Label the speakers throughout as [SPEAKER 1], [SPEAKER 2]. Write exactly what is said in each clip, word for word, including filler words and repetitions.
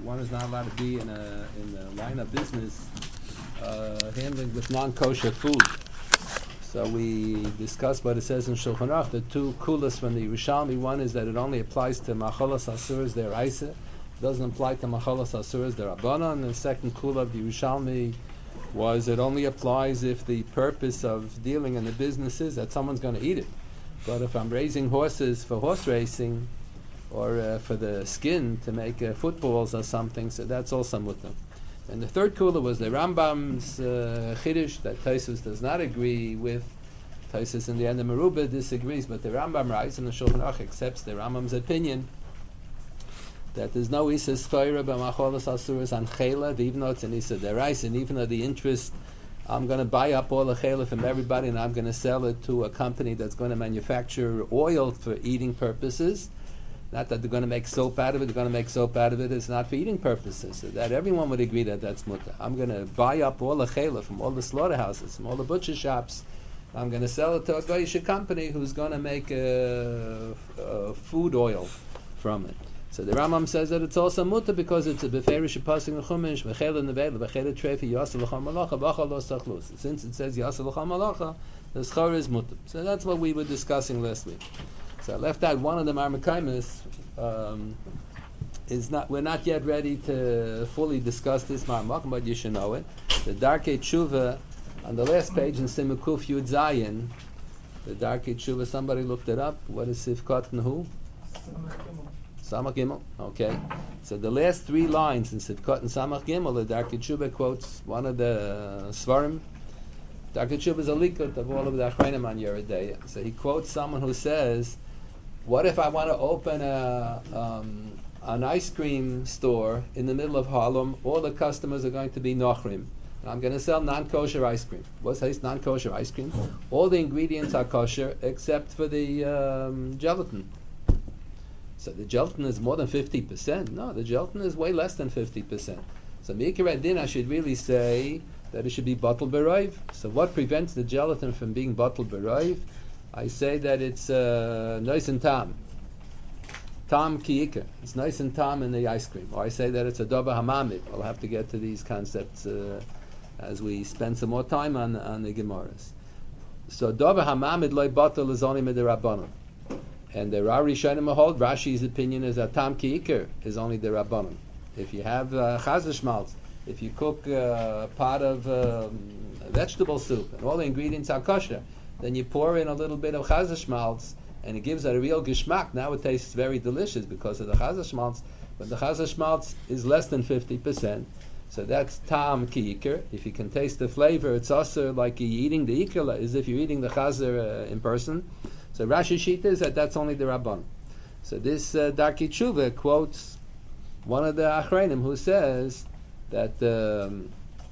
[SPEAKER 1] one is not allowed to be in a in the line of business uh, handling with non-kosher food. So we discussed what it says in Shulchan Aruch, the two kulas from the Yerushalmi. One is that it only applies to macholas asuras deraisa, doesn't apply to macholas asuras derabbanan. And the second kula of the Yerushalmi was it only applies if the purpose of dealing in the business is that someone's going to eat it. But if I'm raising horses for horse racing or uh, for the skin to make uh, footballs or something, so that's also mutter. And the third kula was the Rambam's uh, Chiddush that Tosfos does not agree with. Tosfos in the end of Meruba disagrees, but the Rambam writes and the Shulchan Aruch accepts the Rambam's opinion that there's no Isa Sfoira b'macholas asuras on Chela, even though it's an Isa Derais, and even though the interest, I'm going to buy up all the Chela from everybody and I'm going to sell it to a company that's going to manufacture oil for eating purposes. Not that they're going to make soap out of it, they're going to make soap out of it, it's not for eating purposes. So that everyone would agree that that's mutter. I'm going to buy up all the chela from all the slaughterhouses, from all the butcher shops. I'm going to sell it to a goyish company who's going to make a, a food oil from it. So the Rambam says that it's also mutter because it's a beferish passing chumash, bechela nevela, bechela trefi, yasel l'cham malacha, bachal lo sachlus. Since it says yasel l'cham malacha, the schar is mutter. So that's what we were discussing last week. So I left out one of the Marmakaimis. Um, is not we're not yet ready to fully discuss this Marmak, but you should know it. The Darkei Tshuva on the last page in Simukuf Yud Zayin. The Darkei Tshuva. Somebody looked it up. What is Sifkat and who? Samach Gimel. Okay. So the last three lines in Sifkat and Samach Gimel, the Darkei Tshuva quotes one of the uh, Svarim. Darkei Tshuva is a likut of all of the Achrayim on Yeridei. So he quotes someone who says, what if I want to open a, um, an ice cream store in the middle of Harlem? All the customers are going to be Nochrim. And I'm going to sell non-kosher ice cream. What's this non-kosher ice cream? All the ingredients are kosher except for the um, gelatin. So the gelatin is more than fifty percent? No, the gelatin is way less than fifty percent. So Mikra Din, I should really say that it should be bottled beroiv. So what prevents the gelatin from being bottled beroiv? I say that it's uh, nice and tam. Tam ki'ikar. It's nice and tam in the ice cream. Or I say that it's a doba hamamid. I'll have to get to these concepts uh, as we spend some more time on, on the Gemaras. So doba hamamid loy batal is only midirabbanon. And the Rari Rishonim hold, Rashi's opinion is that tam ki'ikar is only the rabbanon. If you have uh, chazashmalz, if you cook a uh, pot of um, vegetable soup and all the ingredients are kosher, then you pour in a little bit of chazashmalz and it gives it a real geschmack. Now it tastes very delicious because of the chazashmalz, but the chazashmalz is less than fifty percent. So that's tam ki-ikar. If you can taste the flavor, it's also like you're eating the ikar, as if you're eating the chazer uh, in person. So Rashi Shita is that that's only the Rabban. So this uh, Darkei Tshuva quotes one of the Achreinim who says that um,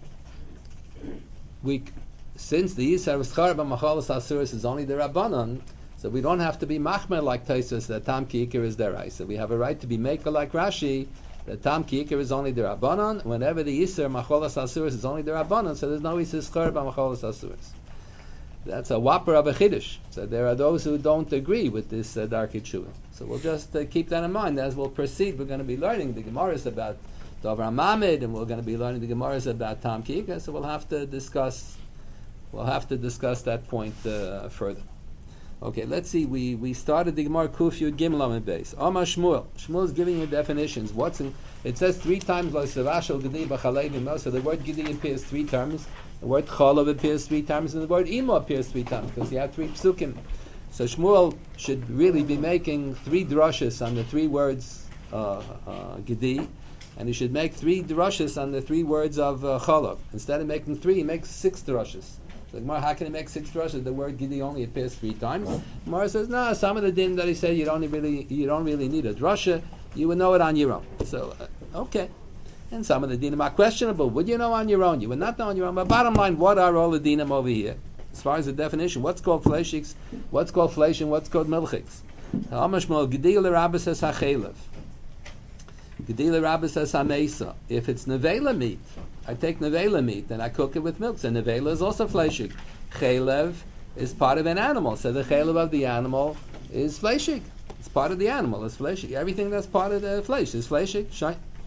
[SPEAKER 1] we, since the Yisar V'schar b'machalas asuras is only the Rabbanon, so we don't have to be machmer like Tosfos that tam ki-ikar is derai. So we have a right to be maker like Rashi that tam ki-ikar is only the Rabbanon. Whenever the Yisar machalas asuras is only the Rabbanon, so there's no Yisar V'schar b'machalas asuras. That's a whopper of a chiddush. So there are those who don't agree with this uh, Darkei Tshuva. So we'll just uh, keep that in mind as we'll proceed. We're going to be learning the Gemaras about Dover Mamid, and we're going to be learning the Gemaras about Tam Ki'ikar. So we'll have to discuss. We'll have to discuss that point uh, further. Okay, let's see. We we started the Gemara Kuf Yud Gimel Amud Beis. Amar Shmuel. Shmuel is giving you definitions. What's in? It says three times Lo Sevashel Gedi B'Chalei V'Mo. So the word Gedi appears three times. The word Chalav appears three times, and the word Imo appears three times because you have three psukim. So Shmuel should really be making three drushes on the three words uh, uh, Gedi, and he should make three drushes on the three words of uh, Chalav. Instead of making three, he makes six drushes. So Gemara, how can he make six drushes? The word Gidi only appears three times. Gemara says, no, some of the din that he said you don't really you don't really need a drusha. You would know it on your own. So uh, okay. And some of the dinim are questionable. Would you know on your own? You would not know on your own. But bottom line, what are all the dinim over here? As far as the definition, what's called fleishiks, what's called fleish, and what's called milchiks? Gedil Rabbah says hachelev. Gedil Rabbah says hamesa. If it's nevela meat, I take nevela meat and I cook it with milk. So nevela is also fleishik. Chelev is part of an animal. So the chelev of the animal is fleishik. It's part of the animal. It's fleishik. Everything that's part of the flesh is fleishik.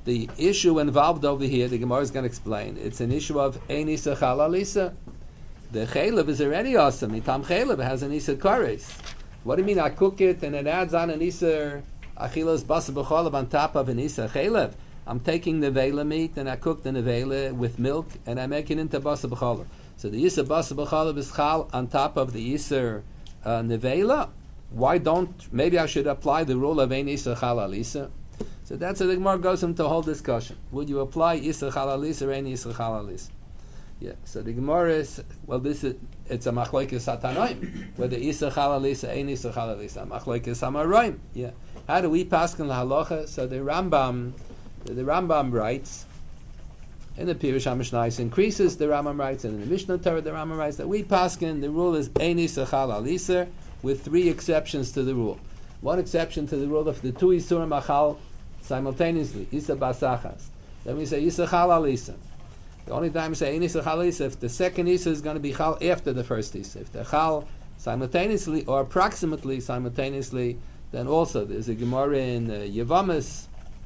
[SPEAKER 1] The issue involved over here, the Gemara is going to explain, it's an issue of Ein Isa Chala Lisa. The Chaylev is already awesome. Itam Chaylev has an Isa Kares. What do you mean I cook it and it adds on an Isa Achilas Basa B'Cholav on top of an Isa Chaylev? I'm taking the Nevela meat and I cook the Nevela with milk and I make it into Basa B'Cholav. So the Isa Basa B'Cholav is Chal on top of the Isa uh, Nevela. Why don't, maybe I should apply the rule of Ein Isa Chala Lisa? So that's how the Gemara goes into a whole discussion. Would you apply Isa Chala Lisa or Ein Isa Chala Lisa? Yeah, so the Gemara is, well, this is, it's a machlokes hatanoim, whether Isa Chala Lisa, Ein Isa Chala Lisa, machlokes hamaroim. Yeah. How do we paskin la halacha? So the Rambam, the, the Rambam writes, in the Pirush HaMishnayos increases, the Rambam writes, and in the Mishnah Torah, the Rambam writes that we paskin, the rule is Ein Isa Chala Lisa, with three exceptions to the rule. One exception to the rule of the two Isurim Achal simultaneously, Isa Basachas. Then we say Isa Chala Lisa. The only time we say Ein Isa Chala Lisa if the second Isa is going to be Chal after the first Isa. If they're Chal simultaneously or approximately simultaneously, then also there's a Gemara in uh, Yevamis.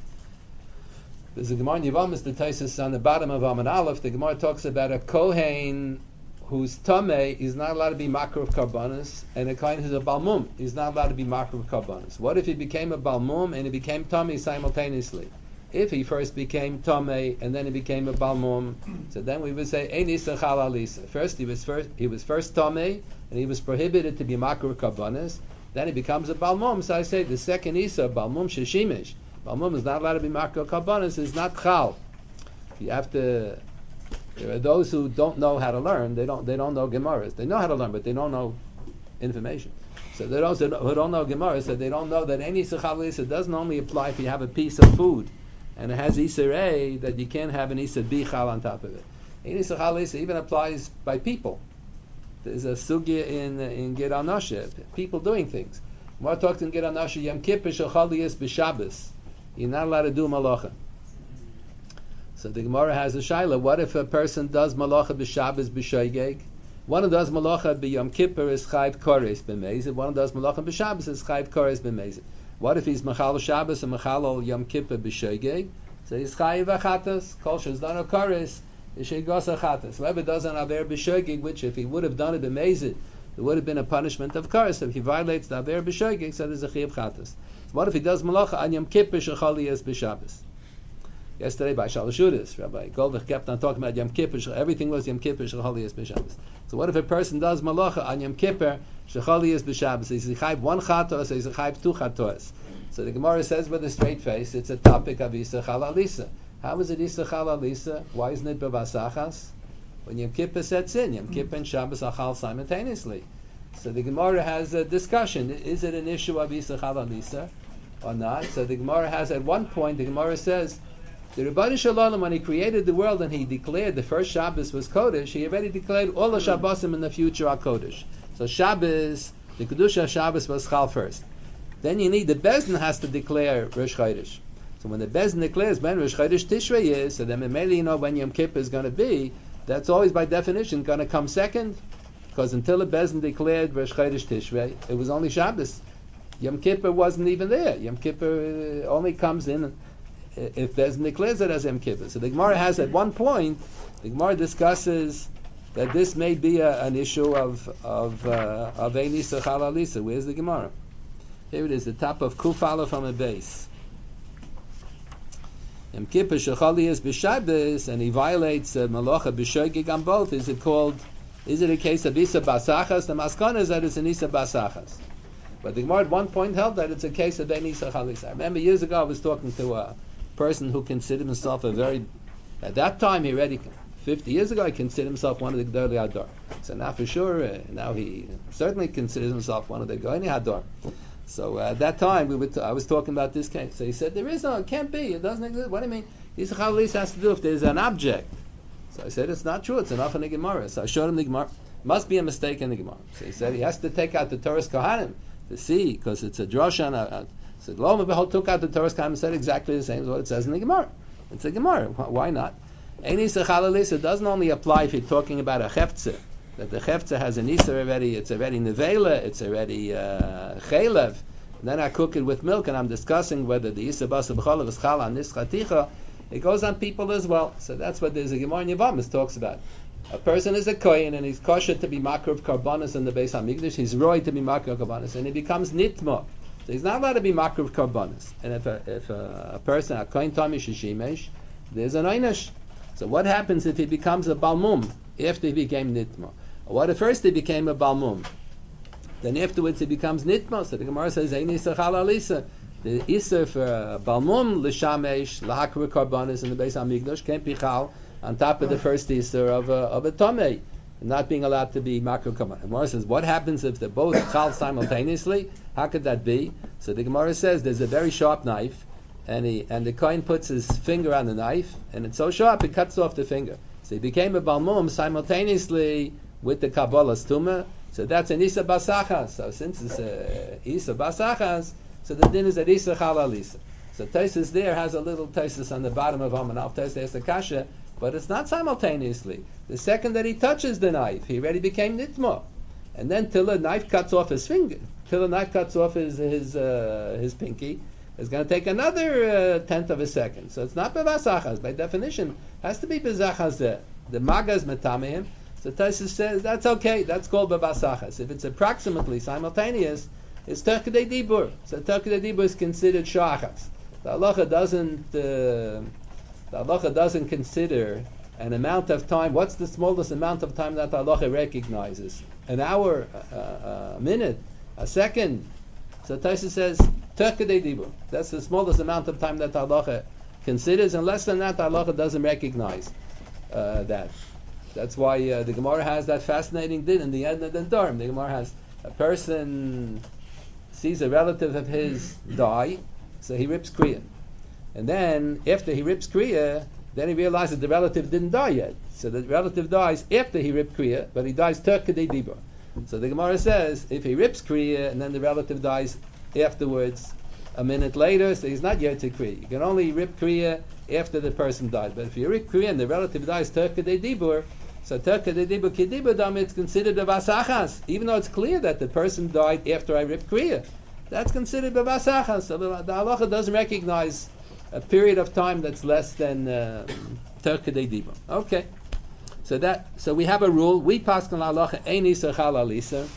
[SPEAKER 1] There's a Gemara in Yevamis, the Taisus on the bottom of Amud Aleph. The Gemara talks about a Kohen whose Tameh is not allowed to be Makar of Karbanis, and a Kohen who's a Balmum is not allowed to be Makar of Karbanis. What if he became a Balmum and he became Tameh simultaneously? If he first became Tameh and then he became a Balmum, so then we would say Ein Isa Chala Lisa. First he was first he was first Tameh and he was prohibited to be Makar of Karbanis. Then he becomes a Balmum. So I say the second Isa, Balmum Sheshimish, Balmum is not allowed to be Makar of Karbanis. Is not Chal. You have to. There are those who don't know how to learn. They don't. They don't know Gemaras. They know how to learn, but they don't know information. So they don't. Who don't know Gemaras, so they don't know that any Isa Chala Lisa doesn't only apply if you have a piece of food and it has Isa A, that you can't have an Isa B Chal on top of it. Any Isa Chala Lisa even applies by people. There's a sugya in in Gid Anasha, people doing things. More talks in Gid Anasha, Yom Kippur Shechaliyas b'Shabbos. You're not allowed to do malacha. So the Gemara has a shaila. What if a person does malacha b'Shabbos b'Shoigeg? One who does malacha b'Yom Kippur is chayv kores b'mezid. One who does malacha b'Shabbos is chayv kores b'mezid. What if he's machal Shabbos and machal Yom Kippur b'Shoigeg? So he's chayv achatas. Kol shezdano kores is sheigos achatas. Whoever does an aver b'Shoigeg, which if he would have done it b'mezid, there would have been a punishment of kores. So if he violates the aver b'Shoigeg, so there's a chayv chatas. What if he does malacha on Yom Kippur shechaliyas b'Shabbos? Yesterday by Shalashudas, Rabbi Goldberg kept on talking about Yom Kippur. Everything was Yom Kippur shechaliyas b'Shabbos. So what if a person does malacha on Yom Kippur shechaliyas b'Shabbos? He's a chayv one chatos, he's a chayv two chatos. So the Gemara says with a straight face, it's a topic of Isa Chala Lisa. How is it Isa Chala Lisa? Why isn't it b'vasachas? When Yom Kippur sets in, Yom Kippur and Shabbos achal simultaneously. So the Gemara has a discussion: is it an issue of Isa Chala Lisa or not? So the Gemara has at one point, the Gemara says, the Rebbeinu Shalom, when he created the world and he declared the first Shabbos was Kodesh, he already declared all the Shabbosim in the future are Kodesh. So Shabbos, the Kedusha Shabbos was Chal first. Then you need, the Bezdin has to declare Rosh Chodesh. So when the Bezdin declares when Rosh Chodesh Tishrei is, so then immediately you know when Yom Kippur is going to be, that's always by definition going to come second, because until the Bezdin declared Rosh Chodesh Tishrei, it was only Shabbos. Yom Kippur wasn't even there. Yom Kippur only comes in if Bezdin declares it as Yom Kippur. So the Gemara has at one point, the Gemara discusses that this may be a, an issue of of uh, of Ein Isa Chala Lisa. Where's the Gemara? Here it is, the top of Kuf Aleph from a base. Yom Kippur shechaliyas b'Shabbos, and he violates uh, malacha b'Shoigeg on both. Is it called? Is it a case of Isa Basachas? The maskana is that it's an Isa Basachas. But the Gemara at one point held that it's a case of Ein Isa Chala Lisa. I remember years ago I was talking to a person who considered himself a very, at that time he already, fifty years ago he considered himself one of the Gedolei Hador. So now for sure, uh, now he certainly considers himself one of the Goyni Hador. So uh, at that time we were t- I was talking about this case. So he said, there is no, it can't be, it doesn't exist. What do you mean? Isa Chala Lisa has to do if there's an object. So I said, it's not true, it's enough in the Gemara. So I showed him the Gemara. Must be a mistake in the Gemara. So he said he has to take out the Torah's Kohanim to see, because it's a drosha and a, so Lo Mebehol took out the Torah's Kohanim and said exactly the same as what it says in the Gemara. It's a Gemara. Why not? Ein Isa Chala Lisa doesn't only apply if you're talking about a Cheftzeh, that the Cheftzeh has an Isa already, it's already Nevela, it's already uh, Chelev, and then I cook it with milk and I'm discussing whether the Isa Basa B'Cholav is Chala on this Chaticha, it goes on people as well. So that's what there's a Gemara in Yevamos talks about. A person is a kohen and he's kosher to be makar of karbanos in the Beis Hamikdash. He's roy to be makar of karbanos, and he becomes nitma. So he's not allowed to be makar of karbanos. And if a, if a, a person, a kohen tami shishimesh, there's an einish. So what happens if he becomes a balmum after he became nitma? What if first he became a balmum? Then afterwards he becomes nitma. So the Gemara says, Ein Isser Chal Alisa. The Isser for uh, balmum, l'shamesh, l'hakra karbanis in the Beis Hamikdash can't be chal on top of the first Isser of a, of a tomei, not being allowed to be makra karbanis. The Gemara says, what happens if they're both chal simultaneously? How could that be? So the Gemara says, there's a very sharp knife, and he and the kohen puts his finger on the knife, and it's so sharp it cuts off the finger. So he became a balmum simultaneously with the Kabbalah's tumah. So that's an Isa Basachas. So since it's a Isa Basachas, so the din is at Isa Chal Alisa. So Taisus there has a little Taisus on the bottom of Amanal. Taisus has a kasha, but it's not simultaneously. The second that he touches the knife, he already became nitma. And then till the knife cuts off his finger, till the knife cuts off his his uh, his pinky, it's going to take another uh, tenth of a second. So it's not bevasachas. By definition, it has to be bezachas there. The magas metamehim. So Taisus says that's okay. That's called bevasachas. If it's approximately simultaneous, it's terkadei dibur. So terkadei dibur is considered shachas. The halacha doesn't uh, the halacha doesn't consider an amount of time. What's the smallest amount of time that the halacha recognizes? An hour, a, a minute, a second. So Taisus says terkadei dibur. That's the smallest amount of time that the halacha considers, and less than that, the halacha doesn't recognize uh, that. That's why uh, the Gemara has that fascinating din in the end of the Durham. The Gemara has a person sees a relative of his die, so he rips kriya. And then, after he rips kriya, then he realizes the relative didn't die yet. So the relative dies after he ripped kriya, but he dies terkadei dibur. So the Gemara says, if he rips kriya, and then the relative dies afterwards, a minute later, so he's not yet to kriya. You can only rip kriya after the person dies. But if you rip kriya and the relative dies terkadei dibur, so terkadei dibur kidibur dam, it's considered a vasachas, even though it's clear that the person died after I ripped kriya. That's considered a vasachas. So the halacha doesn't recognize a period of time that's less than uh, terkadei dibur. Okay, so that so we have a rule. We paskin halacha ein Isser Chal Alisa,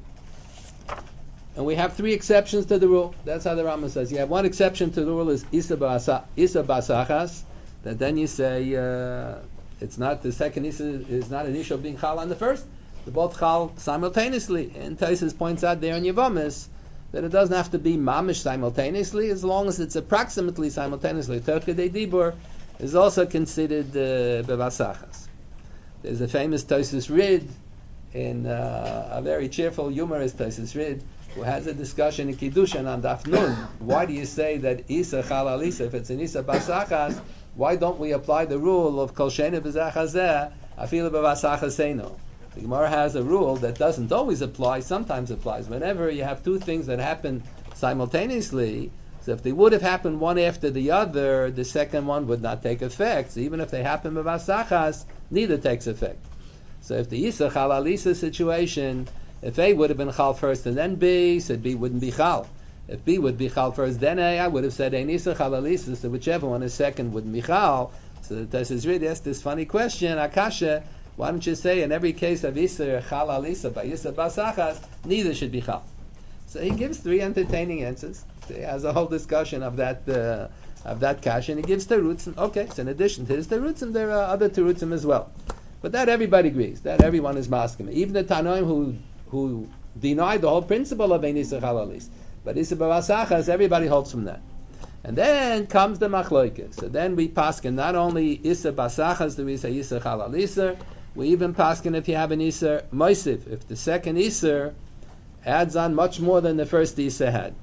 [SPEAKER 1] and we have three exceptions to the rule. That's how the Rambam says. You have one exception to the rule is Isa Basachas, that then you say uh, it's not the second Isa is not an issue of being Chal on the first. They're both Chal simultaneously. And Taisus points out there in Yevamos that it doesn't have to be mamish simultaneously, as long as it's approximately simultaneously. Terkadei dibur is also considered bevasachas. There's a famous Taisus Rid, in uh, a very cheerful, humorous Taisus Rid, who has a discussion in Kiddushin on Daf Nun. Why do you say that Isa Chal Alisa, if it's an Isa Basachas, why don't we apply the rule of Kol Shena B'Zachazeh, Afilu B'Vasachaseno? The Gemara has a rule that doesn't always apply, sometimes applies. Whenever you have two things that happen simultaneously, so if they would have happened one after the other, the second one would not take effect. So even if they happen B'Vasachas, neither takes effect. So if the Isa Chal Alisa situation, if A would have been Chal first and then B, said B wouldn't be Chal. If B would be Chal first, then A, I would have said Ein Isa Chal Alisa, so whichever one is second wouldn't be Chal. So the Taisus really asked this funny question, Akasha, why don't you say in every case of Isa Chal Alisa by Isa Basachas, neither should be Chal? So he gives three entertaining answers. He has a whole discussion of that uh, of that kasha, and he gives terutzim. Okay, so in addition to his terutzim, there are other terutzim as well. But that everybody agrees, that everyone is masking. Even the Tanoim who who denied the whole principle of Ein Isa Chal Alisa. But Isa B'Vasachas, everybody holds from that. And then comes the Machlokes. So then we paskin not only Isa Basachas, do we say Isa Chal Alisa, we even paskin if you have an Isa Moisif, if the second Isa adds on much more than the first Isa had.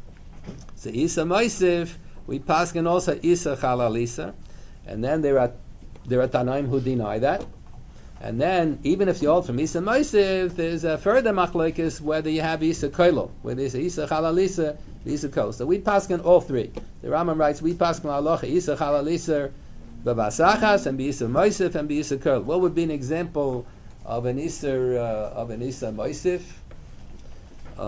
[SPEAKER 1] So Isa Moisif, we paskin also Isa Chal Alisa, and then there are there are Tanoim who deny that. And then, even if you hold from Isa Moisiv, there's a further machlokes whether you have Isa Koilo, whether it's Isa Chal Alisa, Isa Koil. So we paskin all three. The Rambam writes, we paskin halacha Isa Chal Alisa b'Vasachas and Isa Moisiv and Isa Koil. What would be an example of an Isa uh, of an Isa Moisiv?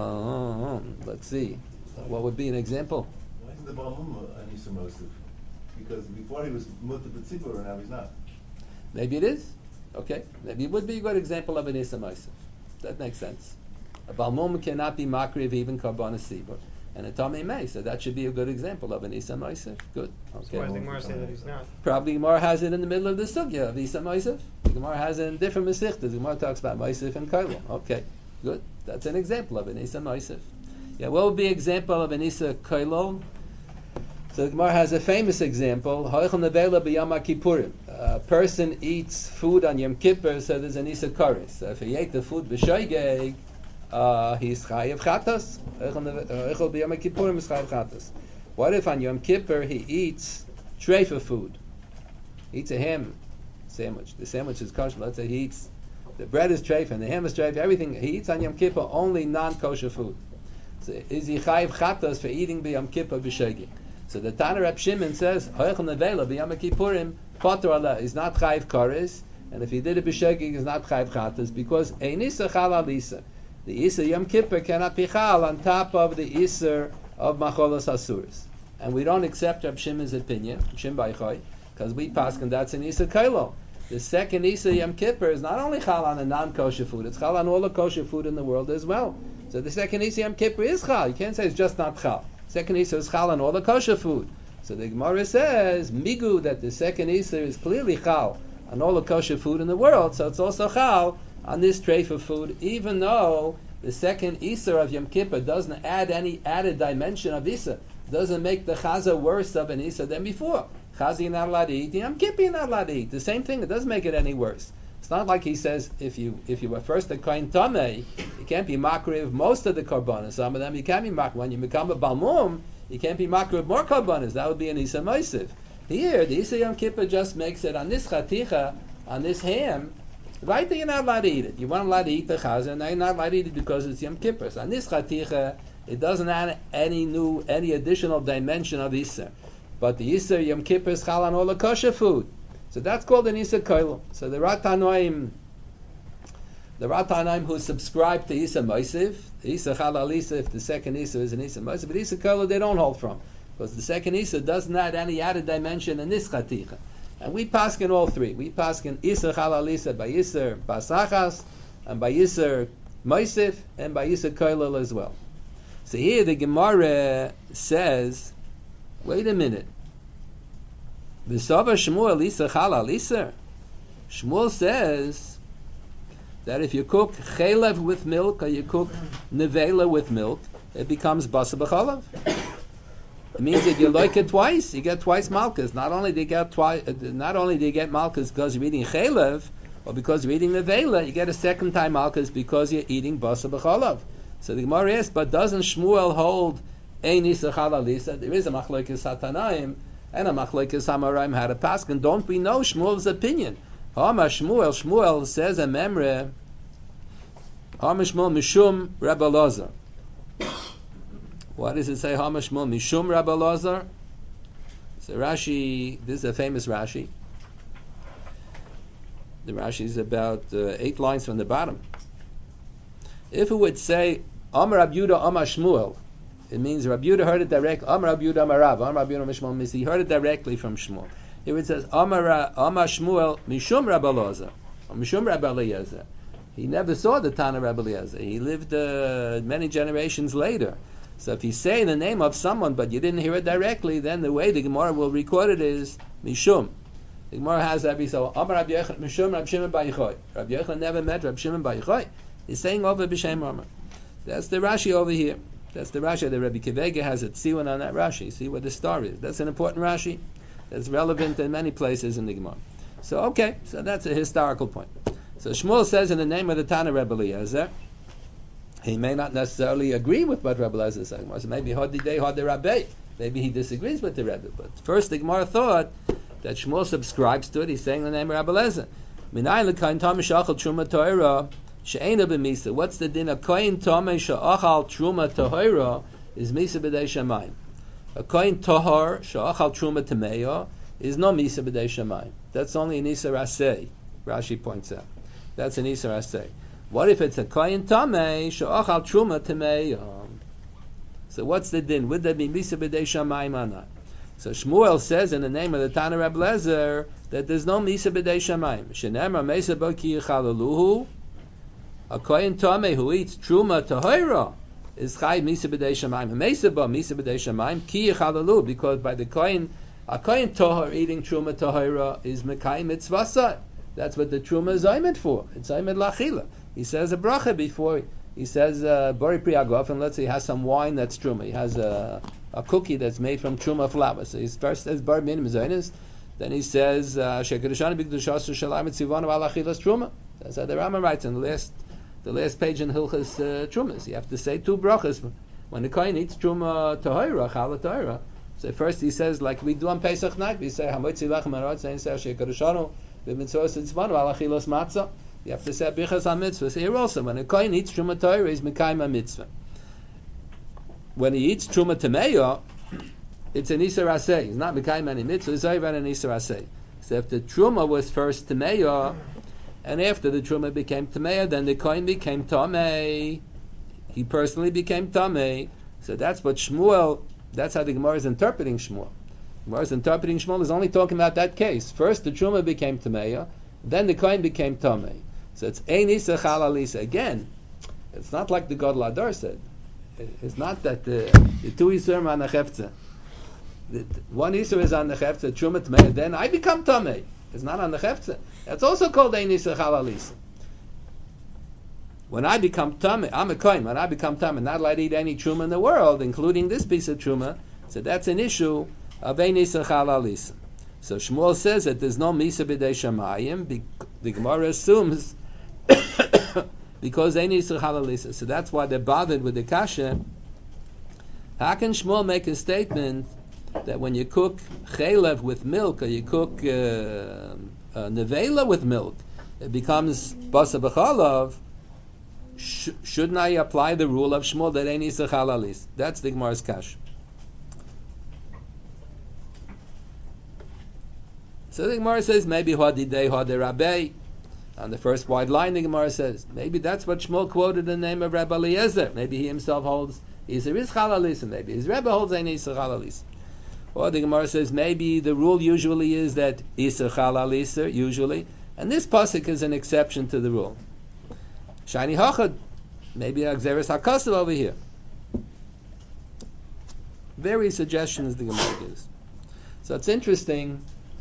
[SPEAKER 1] Uh, let's see. What would be an example?
[SPEAKER 2] Why is the Balmum an Isa Moisiv? because before he was mutter b'tzibur and now he's not.
[SPEAKER 1] Maybe it is. Okay. Maybe it would be a good example of an Isa Ma'aseh. That makes sense. A Balmum cannot be makriv even Karbanas Sibur. And a Tomei May, so that should be a good example of an Isa Ma'aseh. Good. Okay.
[SPEAKER 3] So why does the Gemara say that he's not?
[SPEAKER 1] Probably Gemara has it in the middle of the sugya of Isa Ma'aseh. The Gemara has it in different Mesichtas. The Gemara talks about Ma'aseh and Kailo. Okay. Good. That's an example of an Isa Ma'aseh. Yeah, what would be an example of an Isa Kailo? So the Gemara has a famous example. A person eats food on Yom Kippur, so there's an Isa Karis. So if he ate the food b'shoigeg, uh, he's chayav chatas. What if on Yom Kippur he eats treifa food? He eats a ham sandwich. The sandwich is kosher. Let's say he eats, the bread is treifa and the ham is treifa. Everything he eats on Yom Kippur only non-kosher food. So is he chayav chatas for eating b'Yom Kippur b'shoigeg? So the Tana Reb Shimon says, Hoichel Nevela b'Yom Kippurim Potter Allah is not Chayiv Kares, and if he did it b'Shegig is not Chayiv Chatas, because Ein Isa Chal Al Isa. The Isa Yom Kippur cannot be Chal on top of the Isa of Macholos Asuris. And we don't accept Reb Shimon's opinion, Shim Baichai, because we paskin that's an Isa Kailo. The second Isa Yom Kippur is not only Chal on a non-kosher food, it's Chal on all the kosher food in the world as well. So the second Isa Yom Kippur is Chal. You can't say it's just not Chal. Second Isa is Chal on all the kosher food. So the Gemara says, Migu, that the second Isa is clearly Chal on all the kosher food in the world, so it's also Chal on this treifa of food, even though the second Isa of Yom Kippur doesn't add any added dimension of Isa, doesn't make the Chaza worse of an Isa than before. Chaza you're not allowed to eat, Yom Kippur you're not allowed to eat. The same thing, it doesn't make it any worse. It's not like he says, if you if you were first a Kohen Tameh, you can't be makriv most of the karbanas. Some of them you can be makriv. When you become a Balmum, you can't be makriv more karbanas. That would be an Isa Ma'aseh. Here, the Isa Yom Kippur just makes it on this chaticha, on this ham, right there you're not allowed to eat it. You weren't allowed to eat the chazah, and now you're not allowed to eat it because it's Yom Kippur. So on this chaticha, it doesn't add any new, any additional dimension of Isa. But the Isa Yom Kippur is chal on all the kosher food. So that's called an Isa Koilo. So the Ratanoim, the Ratanoim who subscribe to Isa Ma'aseh, Isa Chalal Isa, if the second Isa is an Isa Ma'aseh, but Isa Koilo they don't hold from, because the second Isa doesn't add any added dimension in this Chaticha. And we paskin all three. We paskin Isa Chalal Isa by Isa Basachas, and by Isa Ma'aseh, and by Isa Koilo as well. So here the Gemara says, wait a minute. V'sava Shmuel Isa Chalal Isa. Shmuel says that if you cook chelev with milk or you cook nevela with milk, it becomes basa b'chalav. It means that you like it twice, you get twice malchus. Not only do you get twice, not only do you get malchus because you're eating chelev or because you're eating nevela, you get a second time malchus because you're eating basa b'chalav. So the Gemara asks, but doesn't Shmuel hold ein Isa Chalal Isa? There is a machlokes Satanaim and a machlokes Hamarim had a paskin. Don't we know Shmuel's opinion? Hama Shmuel, Shmuel says a memre. Hama Shmuel mishum Rebbe Elazar. What does it say? Hama Shmuel mishum Rebbe Elazar. So Rashi, this is a famous Rashi. The Rashi is about uh, eight lines from the bottom. If it would say Amar Rab Yehuda Amar Shmuel, it means Rab Yehuda heard it directly. Amar Rab Yehuda Amar Rav, Amar Rab Yehuda Mishmuel Misi. He heard it directly from Shmuel. Here it says Amar Amar Shmuel Mishum Rab Elazar, or Mishum Rab Eliezer. He never saw the Tana Rab Eliezer. He lived uh, many generations later. So if you say the name of someone but you didn't hear it directly, then the way the Gemara will record it is Mishum. The Gemara has every so Amar Rab Yochanan Mishum Rab Shimon Bar Yochai. Rab Yochanan never met Rab Shimon Bar Yochai. He's saying over B'Shem Amar. That's the Rashi over here. That's the Rashi. The Rebbe Kivega has a tzion on that Rashi. See what the story is. That's an important Rashi. That's relevant in many places in the Gemara. So okay, so that's a historical point. So Shmuel says in the name of the Tana Rebbe Eliezer, he may not necessarily agree with what Rebbe Eliezer is saying. So maybe Hodi Dei Hodi Rabbi. Maybe he disagrees with the Rebbe. But first the Gemara thought that Shmuel subscribes to it. He's saying the name of Rebbe Eliezer. Minayin l'kain tam shachal truma Torah. What's the din? A kohen tomei she'achal truma tahora is misa b'dei shamayim. A kohen tahor she'achal truma tameya is no misa b'dei shamayim. That's only an isa rasei. Rashi points out. That's an isa rasei. What if it's a kohen tomei she'achal truma tameya? So what's the din? Would there be misa b'dei shamayim or not? So Shmuel says in the name of the Tana Reb Lezer that there's no Misa B'dei Shamayim. Shenemar Mesa Bo Ki Yichalaluhu. A Kohen Tomei who eats Truma Tahira is Chai Misa B'dei Shamayim. Mesa Bo Misa B'dei Shamayim Ki Yichalaluhu, because by the Kohen, a Kohen Tahir eating Truma Tahira is Mekai Mitzvasai. That's what the Truma is aimed for. It's aimed Lachila. He says a bracha before he says Bori Priagov, and let's say he has some wine that's Truma. He has a a cookie that's made from Truma flour. So he first says Bar Minim Zainis, then he says Shekadashani Bigdushas Shalim Tzivanu Alachilas Truma. That's how the Rama writes in the last the last page in Hilchas uh, Trumas. You have to say two brachas when the Kohen eats Truma Tahira, Chala Tahira. So first he says, like we do on Pesach night, we say Hamotzi Lachem Arad, saying Shekadashanu B'Mitzvos Tzivanu Alachilas Matzah. You have to say Bichas HaMitzvah. So here also, when a Kohen eats Truma Tahira, he's Mekayim HaMitzvah. When he eats Truma Tameya, it's an Isar Aseh. He's not Mekayim any Mitzvah, it's even an Isar Aseh. So if the Truma was first Tameya, and after the Truma became Tameya, then the Kohen became Tamei. He personally became Tamei. So that's what Shmuel, that's how the Gemara is interpreting Shmuel. The Gemara is interpreting Shmuel is only talking about that case. First the Truma became Tameya, then the Kohen became Tamei. So it's Ein Isar Chalalisa. Again, it's not like the Gadol Adar said. It's not that the, the two Yisurim are on the Chefza. The, one Yisur is on the Chefza, Truma Tmei, then I become Tamei. It's not on the Chefza. That's also called Ein Yisur Chalalisa. When I become Tamei, I'm a Kohen, when I become Tamei, not allowed to eat any Truma in the world, including this piece of Truma, so that's an issue of Ein Yisur Chalalisa. So Shmuel says that there's no Misa B'dei Shamayim. The Gemara assumes because Ein Yisur Chalalisa. So that's why they're bothered with the kasha. How can Shmuel make a statement that when you cook chelev with milk, or you cook uh, uh, nevela with milk, it becomes basa b'chalav? Sh- shouldn't I apply the rule of Shmuel that Ein Yisur Chalalisa? That's the Gemara's kasha. So the Gemara says maybe hadidei hadirabei. On the first wide line, the Gemara says maybe that's what Shmuel quoted in the name of Rebbe Eliezer. Maybe he himself holds Yisur is Chalalisa. Maybe his Rebbe holds Ein Yisur Chalalisa. Or the Gemara says maybe the rule usually is that Yisur Chalalisa usually, and this pasuk is an exception to the rule. Shani Hachad, maybe Agzeres Hakasav over here. Various suggestions the Gemara gives. So it's interesting.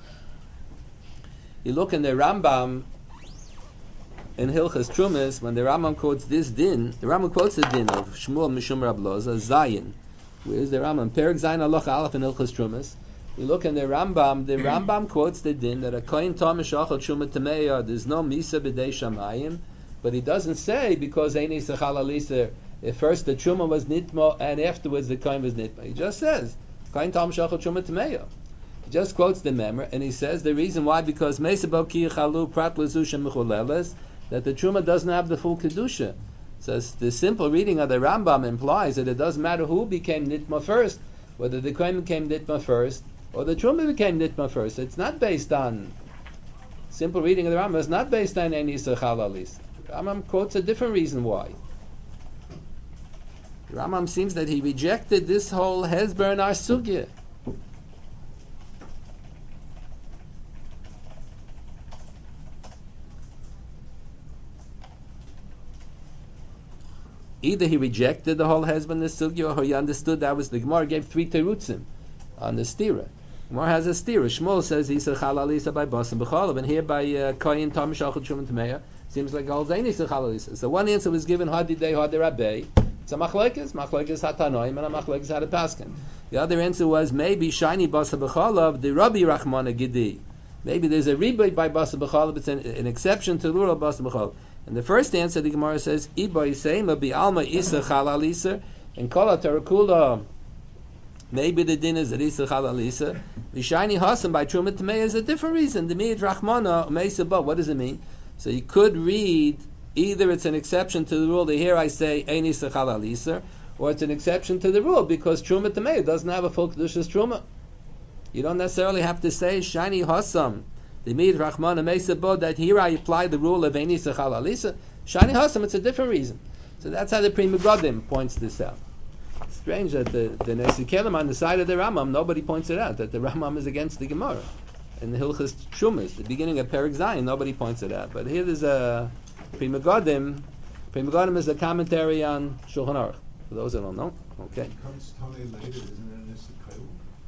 [SPEAKER 1] You look in the Rambam in Hilchas Trumas, when the Rambam quotes this din, the Rambam quotes the din of Shmuel Mishum Rab Loza, Zayin. Where's the Rambam? Perek Zayin Aloch Aleph in Hilchas Trumas. You look in the Rambam, the Rambam quotes the din that a Kohen Tom Mishachal Truma Tameya, there's no Misa B'dei Shamayim, but he doesn't say because Ein Yisur Chalalisa, if first the Truma was Nitmo and afterwards the Kohen was Nitmo. He just says, Kohen Tom Mishachal Truma Tameya. He just quotes the memra, and he says the reason why, because Mesa Bo Ki Yichalu Prat L'Zusha Mechuleles, that the Truma doesn't have the full Kedusha. So the simple reading of the Rambam implies that it doesn't matter who became Nitma first, whether the Kohen became Nitma first, or the Truma became Nitma first. It's not based on, simple reading of the Rambam is not based on Ein Yisur Chalalis. The Rambam quotes a different reason why. The Rambam seems that he rejected this whole Hezber and Arsugya. Either he rejected the whole husband the sugya, or he understood that was the Gemara gave three terutzim on the stira. Gemara has a stira. Shmuel says he's a chalalisa by basim b'chalav, and here by koyin tam shachot shuman tameya seems like all zayin is a chalalisa. So one answer was given hadidei hadirabei. It's a machlekes, machlekes hatanoim, and a machlekes hatapaskin. The other answer was maybe shiny basim b'chalav the Rabbi Rachmana Gidi. Maybe there's a rebate by basim b'chalav. It's an, an exception to the rule of basim b'chalav. And the first answer, the Gemara says, Iba Yisema bi alma isa chalalisa, and kol tarakula. Maybe the din is isa chalalisa. V'shayni hasan by truma tamei is a different reason. The miyad rachmana meisa ba. What does it mean? So you could read either it's an exception to the rule that here I say ein isa chalalisa, or it's an exception to the rule because truma tamei doesn't have a full kedushas truma. You don't necessarily have to say shayni hasam. The Mid Rachman Mesa Bo that here I apply the rule of Ein Yisur Chalalisa. Shani Hasam, it's a different reason. So that's how the Pri Megadim points this out. Strange that the the Nesikelim on the side of the Rambam, nobody points it out that the Rambam is against the Gemara. In the Hilchas Shumas, the beginning of Perek Zayin, nobody points it out. But here there's a Pri Megadim. Pri Megadim is a commentary on Shulchan Aruch. For those that don't know, okay.
[SPEAKER 3] It comes Tamei later, isn't it an Issachar?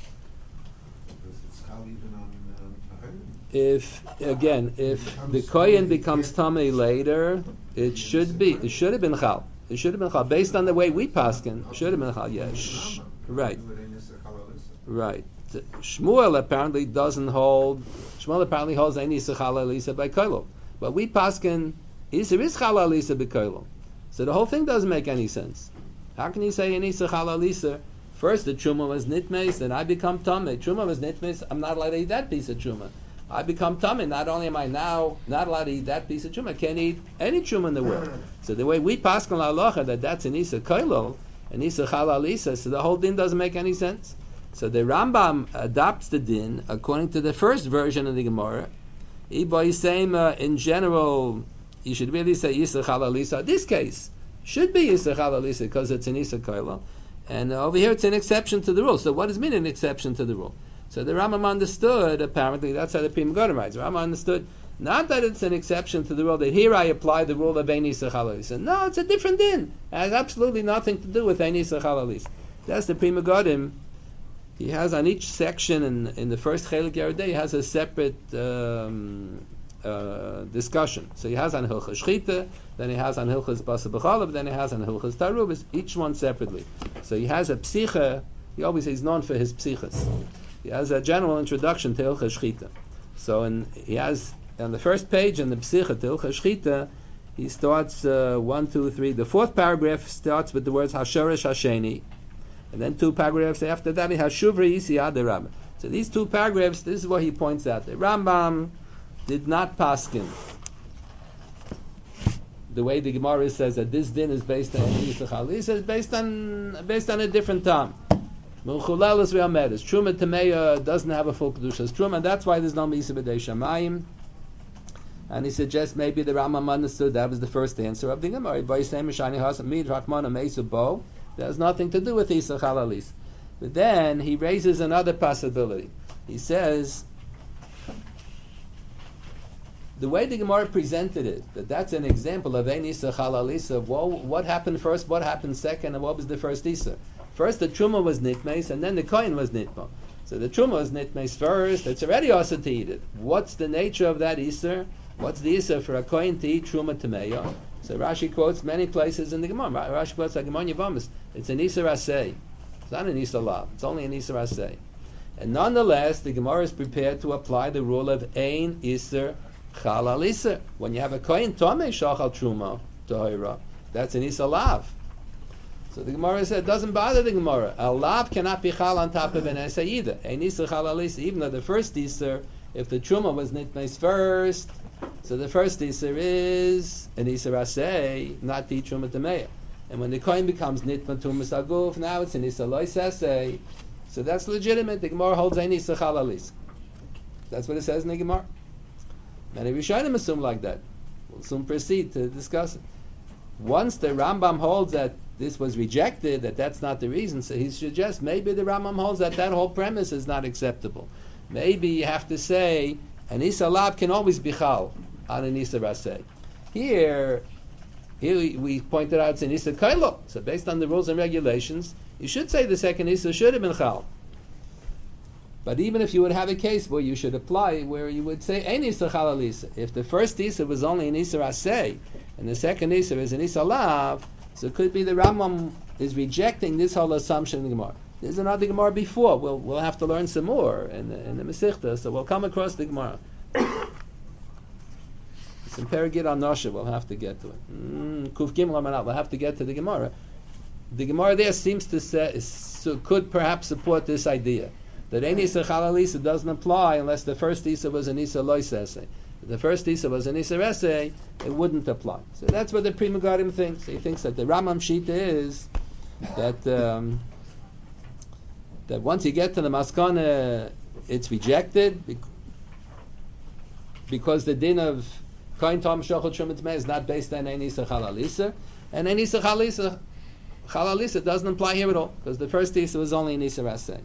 [SPEAKER 3] Because it's Chal even on um,
[SPEAKER 1] If again, if the Kohen becomes Tamei later, it should be. It should have been Chal. It should have been Chal based on the way we paskin. It should have been Chal. Yes, right, right. Shmuel apparently doesn't hold. Shmuel apparently holds any Isachal Lisa by Koilo, but we paskin Isar is Chal Lisa by Koilo. So the whole thing doesn't make any sense. How can you say any Isachal Lisa? First, the Truma was nitmeis, then I become Tamei. Truma was nitmeis. I'm not allowed to eat that piece of Truma. I become Tamei. Not only am I now not allowed to eat that piece of Truma, I can't eat any Truma in the world. So the way we paskin la'alocha that that's an Isa Koilo, an Isa Chal Lisa, so the whole din doesn't make any sense. So the Rambam adopts the din according to the first version of the Gemara. Iba is saying uh, in general, you should really say Isa Chal Lisa. This case should be Isa Chal Lisa because it's an Isa Koilo. And uh, over here it's an exception to the rule. So what does it mean an exception to the rule? So the Rambam understood, apparently, that's how the Pri Megadim writes. The Rambam understood, not that it's an exception to the rule, that here I apply the rule of Ein Isa Chal Lisa. No, it's a different din. It has absolutely nothing to do with Ein Isa Chal Lisa. That's the Pri Megadim. He has on each section in, in the first Chelik Yeridei, he has a separate um, uh, discussion. So he has on Hilchas Shchita, then he has on Hilchas Basa B'chalav, then he has on Hilchas Tarubis, each one separately. So he has a psicha, he always is known for his psichas. He has a general introduction to Hilchas Shchita. So in, he has, on the first page in the psicha to Hilchas Shchita, he starts uh, one, two, three. The fourth paragraph starts with the words Hashorish Hasheni. And then two paragraphs after that, he has Shuvri Yisiyad the Rambam. So these two paragraphs, this is what he points out. The Rambam did not paskin. The way the Gemara says that this din is based on Yisachal, he says based on based on a different time. Mulchulelis Realmedes. Truma Tameya doesn't have a full Kedushas Truma, and that's why there's no Misa B'dei Shamayim. And he suggests maybe the Rambam understood that was the first answer of the Gemara. That has nothing to do with Isa Chalalis. But then he raises another possibility. He says, the way the Gemara presented it, that that's an example of Ein Isa Chalalis, of well, what happened first, what happened second, and what was the first Isa. First the Truma was Nitmeis, and then the Kohen was Nitma. So the Truma was Nitmeis first, it's already also to eat it. What's the nature of that Isa? What's the Isa for a Kohen to eat Truma Tameya? So Rashi quotes many places in the Gemara. Rashi quotes like Gemara Yavamis. It's an Isa Rasei. It's not an Isa Lav. It's only an Isa Rasei. And nonetheless, the Gemara is prepared to apply the rule of Ein Iser Chalal Iser. When you have a Kohen Tomei Shachal Truma Tohira, that's an Isa Lav. So the Gemara said it doesn't bother the Gemara. A Lav cannot be Chal on top of an Isa either. Ein Iser Chalal Iser, even though the first Iser, if the Truma was Nitmeis first, so the first Iser is an Iser Aseh, not the Truma Tameya. And when the coin becomes Nitma Tumas Aguf, now it's an Iser Lois Aseh. So that's legitimate. The Gemara holds an Iser Chalalis. That's what it says in the Gemara. Many Rishonim assume like that. We'll soon proceed to discuss it. Once the Rambam holds that this was rejected, that that's not the reason, so he suggests maybe the Rambam holds that that whole premise is not acceptable. Maybe you have to say an Isa Lab can always be Chal on an Isa Raseh. Here, here we pointed out it's an Isa Kailo. So based on the rules and regulations, you should say the second Isa should have been Chal. But even if you would have a case where you should apply, where you would say an Isa Chal Isa, if the first Isa was only an Isa Raseh, and the second Isa is an Isa Lav, so it could be the Rambam is rejecting this whole assumption in the Gemara. There's another Gemara before. We'll we'll have to learn some more in the, in the Masechta, so we'll come across the Gemara. It's in Perigid on Nosha. We'll have to get to it. Mm, Kuf Gimel Amanat. We'll have to get to the Gemara. The Gemara there seems to say so could perhaps support this idea that Ein Isa Chalal Isa doesn't apply unless the first Isa was an Isa Lois Esei. If the first Isa was an Isa Esei, it wouldn't apply. So that's what the Pri Megadim thinks. He thinks that the Rambam Shita is that. Um, that once you get to the Maskana, it's rejected because the din of Kohen Tom Shachal Shumat Meh is not based on Ein Isa Chalal Isa, and Ein Isa Chalal Isa Chalalisa doesn't apply here at all, because the first Isa was only an Isa Raseh.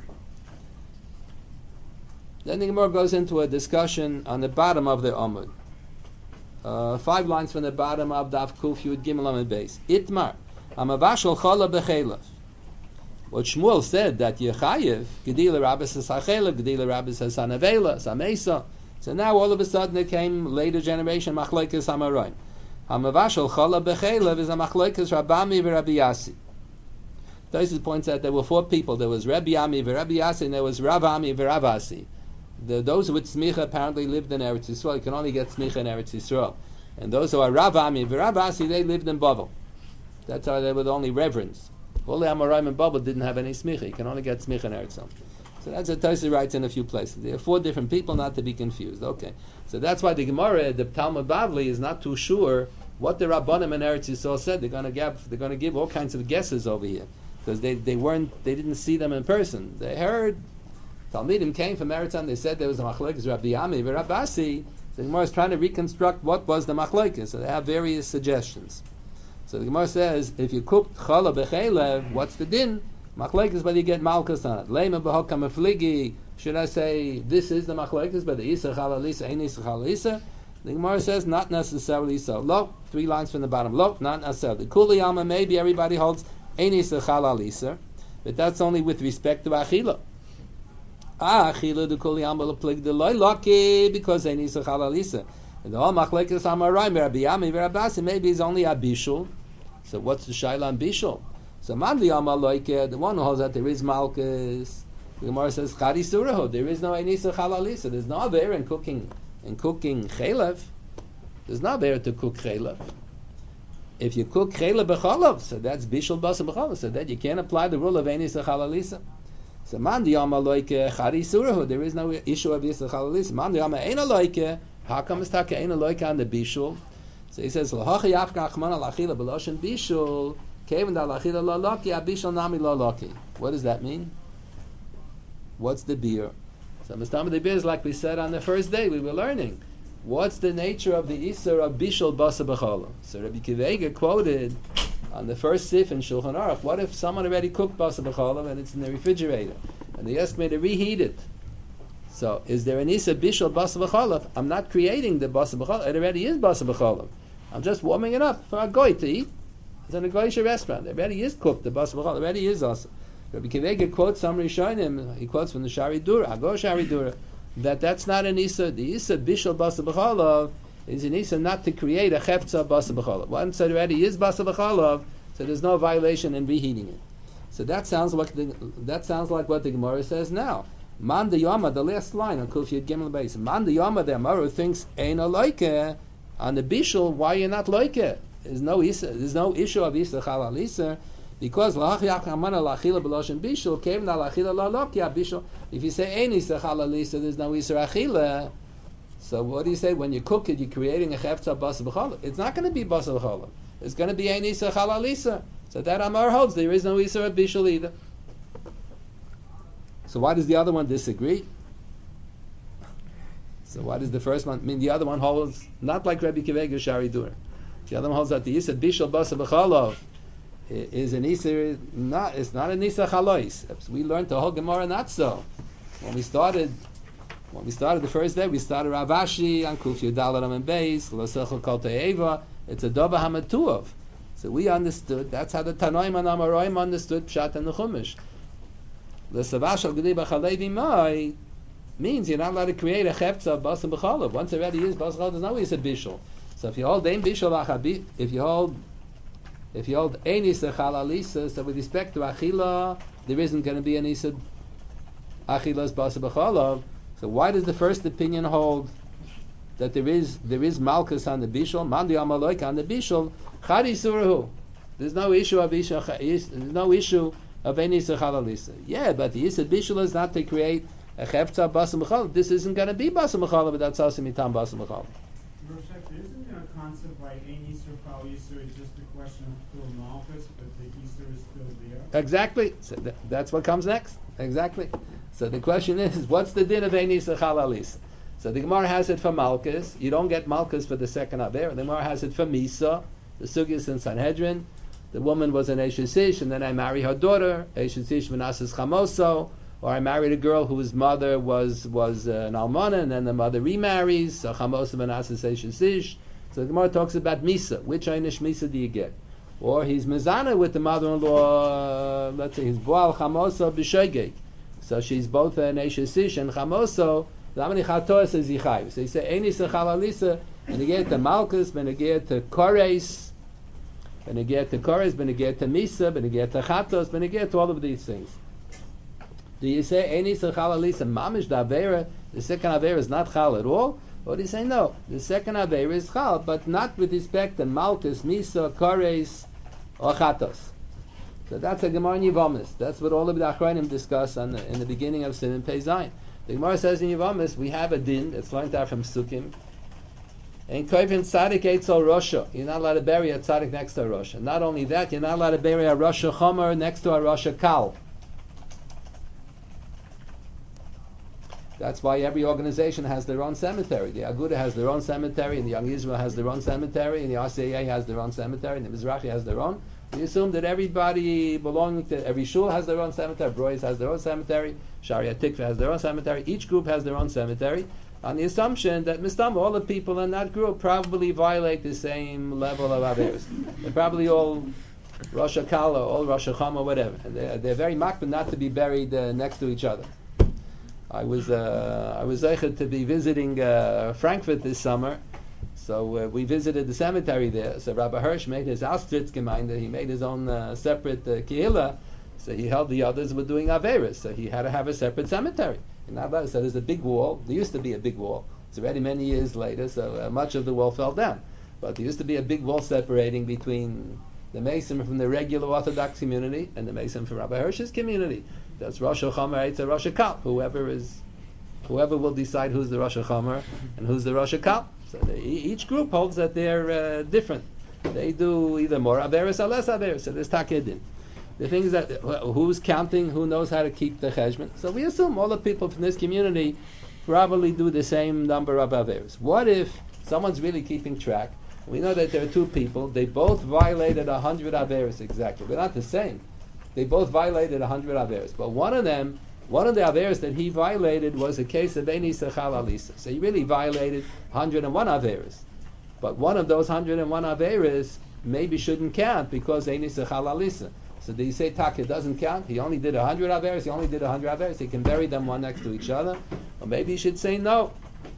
[SPEAKER 1] Then the Gemara goes into a discussion on the bottom of the Amud. Uh, five lines from the bottom of Daf Kuf Yud Gimel Amud Beis. Itmar, Amavashal Chala Bechelav. What Shmuel said that Yechayev, Gedila Rabbis Hasachela, Gedila Rabbis Hasanavela, Samesa. So now all of a sudden it came later generation Machlekes Hamaroim. Hamavashal Chala Bechelav is a Machlekes Rabbami v'Rabbi Yassi. Tosfos points out there were four people. There was Rabbi Ami v'Rabbi Yassi, and there was Rav Ami v'Rav Asi. The, those with Smicha apparently lived in Eretz Yisrael. You can only get Smicha in Eretz Yisrael. And those who are Rav Ami v'Rav Asi, they lived in Bavel. That's how they were the only reverends. All the Amoraim in Bavel didn't have any Smicha. You can only get Smicha in Eretz Yisrael. So that's what Tosfos writes in a few places. There are four different people, not to be confused. Okay. So that's why the Gemara, the Talmud Bavli, is not too sure what the Rabbanim in Eretz Yisrael said. They're going to give, they're going to give all kinds of guesses over here. Because they, they weren't, they didn't see them in person. They heard Talmidim came from Eretz and they said there was a machlekes Rabbi Ami and Rabbi Asi. The Gemara is trying to reconstruct what was the machlekes. So they have various suggestions. So the Gemara says, if you cooked challah bechelev, what's the din? Machlekes, but you get malchus on it. Leima b'hokam afligi. Should I say this is the machlekes, but the isa chalalisa, ein isa chalalisa? The Gemara says not necessarily so. Lo, three lines from the bottom. Lo, not necessarily. Kuli alma, maybe everybody holds ein isa chalalisa, but that's only with respect to achila. Ah, achila the kuli alma l'plig the loy lucky because ein isa chalalisa. And the whole machlekes hamarai Rabbi Ami Rabbi Asi maybe is only a bishul. So what's the shaila on bishul? So Mandli Amal Loike, the one who holds that there is Malchus, the Gemara says Chari Suraho, there is no Einisa Chalalisa, there's no aver in cooking in cooking chalev. There's no aver to cook chalev. If you cook chalev b'chalav, so that's bishul basa b'chalav, so that you can't apply the rule of Einisa Chalalisa. So Mandi Amal Loike, Chari Suraho, there is no issue of Einisa Chalalisa. Mandi Amal Eina Loike, how come it's taka Eina Loike on the bishul? So he says L'hochi Yafka Achman Al Achila B'Loshen Bishul. What does that mean? What's the beer? So Mustama the beer is like we said on the first day we were learning. What's the nature of the Isser of Bishul Basa B'Chala? So Rabbi Kivega quoted on the first sif in Shulchan Aruch, what if someone already cooked Basa B'Chala and it's in the refrigerator and they asked me to reheat it? So is there an Isser Bishul Basa B'Chala? I'm not creating the Basa B'Chala, it already is Basa B'Chala. I'm just warming it up for a goy to eat. It's in a Goyish restaurant. It already is cooked. The bas b'chal already is also. Rabbi Kivega quotes some Rishonim. He quotes from the Shari Dura, Agor Shari Dura, that that's not an isa. The isa bishul bas b'chalav is an isa not to create a chefza bas b'chalav. Once it already is bas b'chalav, so there's no violation in reheating it. So that sounds like the, that sounds like what the Gemara says now. Man the Yama, the last line on Kuf Yud Gimel Beis. Man the Yama, the Gemara thinks ain't a loike on the bishul. Why you not loike? There's no isa, there's no issue of isa chalalisa because if you say ein isa chalalisa, there's no isa achila. So what do you say when you cook it? You're creating a chefza basa b'chala. It's not going to be basa b'chala. It's going to be ein isa chalalisa. So that Amar holds there is no isa of bishul either. So why does the other one disagree? So why does the first one? I mean, the other one holds not like Rabbi Kivega Shari Dura. The other one holds that the Yisad Bishul Basa B'Chalov is an Yisad, not, it's not an Yisad Chalois. We learned the whole Gemara not so. When we started, when we started the first day, we started Rav Ashi on Kuf Yudalaram and Beis, L'Sechel Kol Te'eva, it's a Dova Hamatuov. So we understood, that's how the Tanoim and Amoraim understood Pshat and the Chumash. L'Savash Al Gedi B'Chalevi Mai means you're not allowed to create a Chefza of Basa B'Chalov. Once it already is Basa B'Chalov, there's no Yisad Bishul. So if you hold ein bishul achabi, if you hold, if you hold ein isa chalalisa, so with respect to achila, there isn't going to be an isa achilas basa b'chalav. So why does the first opinion hold that there is there is malchus on the bishul, mandi amaloik on the bishul, chadi surahu? There's no issue of isha, there's no issue of ein isa chalalisa. Yeah, but the isa bishul is not to create a chefza basa b'chalav. This isn't going to be basa b'chalav, but that's also mitam basa b'chalav.
[SPEAKER 4] Isn't there a concept like ein Easter, Kal Easter is just a question of still malchus, but the Easter is still there?
[SPEAKER 1] Exactly. So th- that's what comes next. Exactly. So the question is, what's the din of ein Easter chalalis? So the Gemara has it for malchus. You don't get malchus for the second aver. The Gemara has it for misa, the sugyas in Sanhedrin. the woman was an Eshes Ish, and then I marry her daughter, Eshes Ish v'nasis chamoso, or I married a girl whose mother was was uh, an almana, and then the mother remarries, so chamoso v'nasis Eshes Ish. So the Gemara talks about misa. Which einish misa do you get? Or he's mezana with the mother-in-law, uh, let's say he's boal chamoso b'shogeg. So she's both an Eshes Ish and chamoso. Zamani chatoas is yichayv. So you say einish chalalisa, and you get the malchus, and you get the kores. Ben you get to Kores, ben you get to Misa, ben you get to Chatos, ben you get to all of these things. Do you say any Sechal Alisa Mamish the Avera? The second Avera is not Chal at all? Or do you say no? The second Avera is Chal, but not with respect to Malchus, Misa, Kores, or Chatos. So that's a Gemara in Yevamis. That's what all of the Achronim discuss on the, in the beginning of Siman Pei Zayin. The Gemara says in Yevamis we have a din that's learned out from Sukkim. And Koivin Tzadik Eitzel Rosha. You're not allowed to bury a Tzadik next to a Rosha. Not only that, you're not allowed to bury a Rosha Chomer next to a Rosha Kal. That's why every organization has their own cemetery. The Aguda has their own cemetery, and the Young Israel has their own cemetery, and the R C A has their own cemetery, and the Mizrahi has their own. We assume that everybody belonging to every shul has their own cemetery. Broyes has their own cemetery. Sharia Tikva has their own cemetery. Each group has their own cemetery, on the assumption that Mistam, all the people in that group probably violate the same level of Averis. They're probably all Rosh Hashanah, all Rosh Hashanah, whatever. And they're, they're very makbid not to be buried uh, next to each other. I was uh, I was zeichet to be visiting uh, Frankfurt this summer, so uh, we visited the cemetery there. So Rabbi Hirsch made his Austritzgemeinde, he made his own uh, separate uh, kehillah, so he held the others were doing Averis, so he had to have a separate cemetery. So there's a big wall. There used to be a big wall. It's already many years later, so uh, much of the wall fell down. But there used to be a big wall separating between the Mason from the regular Orthodox community and the Mason from Rabbi Hirsch's community. That's Rosh Hashanah, it's a Rosh Hashanah. Whoever is, whoever will decide who's the Rosh Hashanah and who's the Rosh Hashanah. So they, each group holds that they're uh, different. They do either more Averis or less Averis. So there's Takedin. The thing is that who's counting, who knows how to keep the cheshbon. So we assume all the people from this community probably do the same number of averos. What if someone's really keeping track? We know that there are two people. They both violated a hundred averos exactly. They're not the same. They both violated a hundred averos. But one of them, one of the averos that he violated was a case of Eini Sechal Alisa. So he really violated one hundred one averos. But one of those one hundred one averos maybe shouldn't count because Eini Sechal Alisa. So do you say Taka doesn't count? He only did a hundred averis. He only did a hundred averis. He can bury them one next to each other. Or maybe you should say no.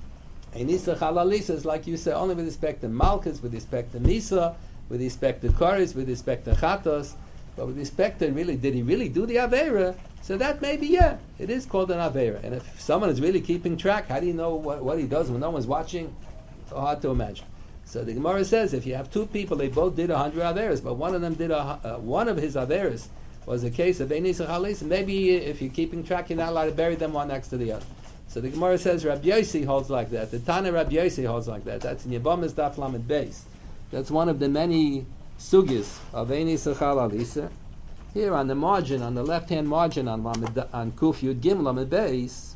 [SPEAKER 1] Einisa chalalisa is like you say, only with respect to Malchus, with respect to Misa, with respect to Koris, with respect to Chatos. But with respect to really, did he really do the avera? So that maybe yeah, it is called an avera. And if someone is really keeping track, how do you know what, what he does when no one's watching? It's hard to imagine. So the Gemara says if you have two people, they both did a hundred averas, but one of them did a uh, one of his averas was a case of Einis Chalis. Maybe if you're keeping track, you're not allowed to bury them one next to the other. So the Gemara says Rabbi Yossi holds like that. The Tana Rabbi Yossi holds like that. That's in Yevamis Daf Lamed Beis. That's one of the many sugis of Einis Chalalisa. Here on the margin, on the left-hand margin on Lamed, on Kuf Yud Gim Lamed Beis.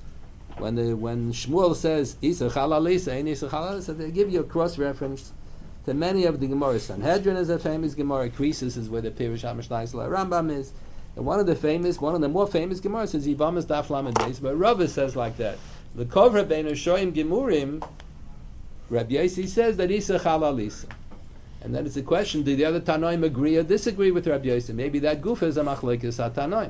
[SPEAKER 1] When the when Shmuel says Isa Chalalisa, Ein Isa Chalalisa, they give you a cross reference to many of the Gemara. Sanhedrin is a famous Gemara. Krisis is where the Pirush HaMishnah Rambam is. And one of the famous, one of the more famous Gemaras is Yevamis Daf Lamed Beis, where Rava says like that. The Kovra Beinu Shoim Gemurim, Rabbi Yossi says that Isa Chalalisa. And then it's a question: do the other Tanoim agree or disagree with Rabbi Yossi? Maybe that goof is a machlekes hatanoim.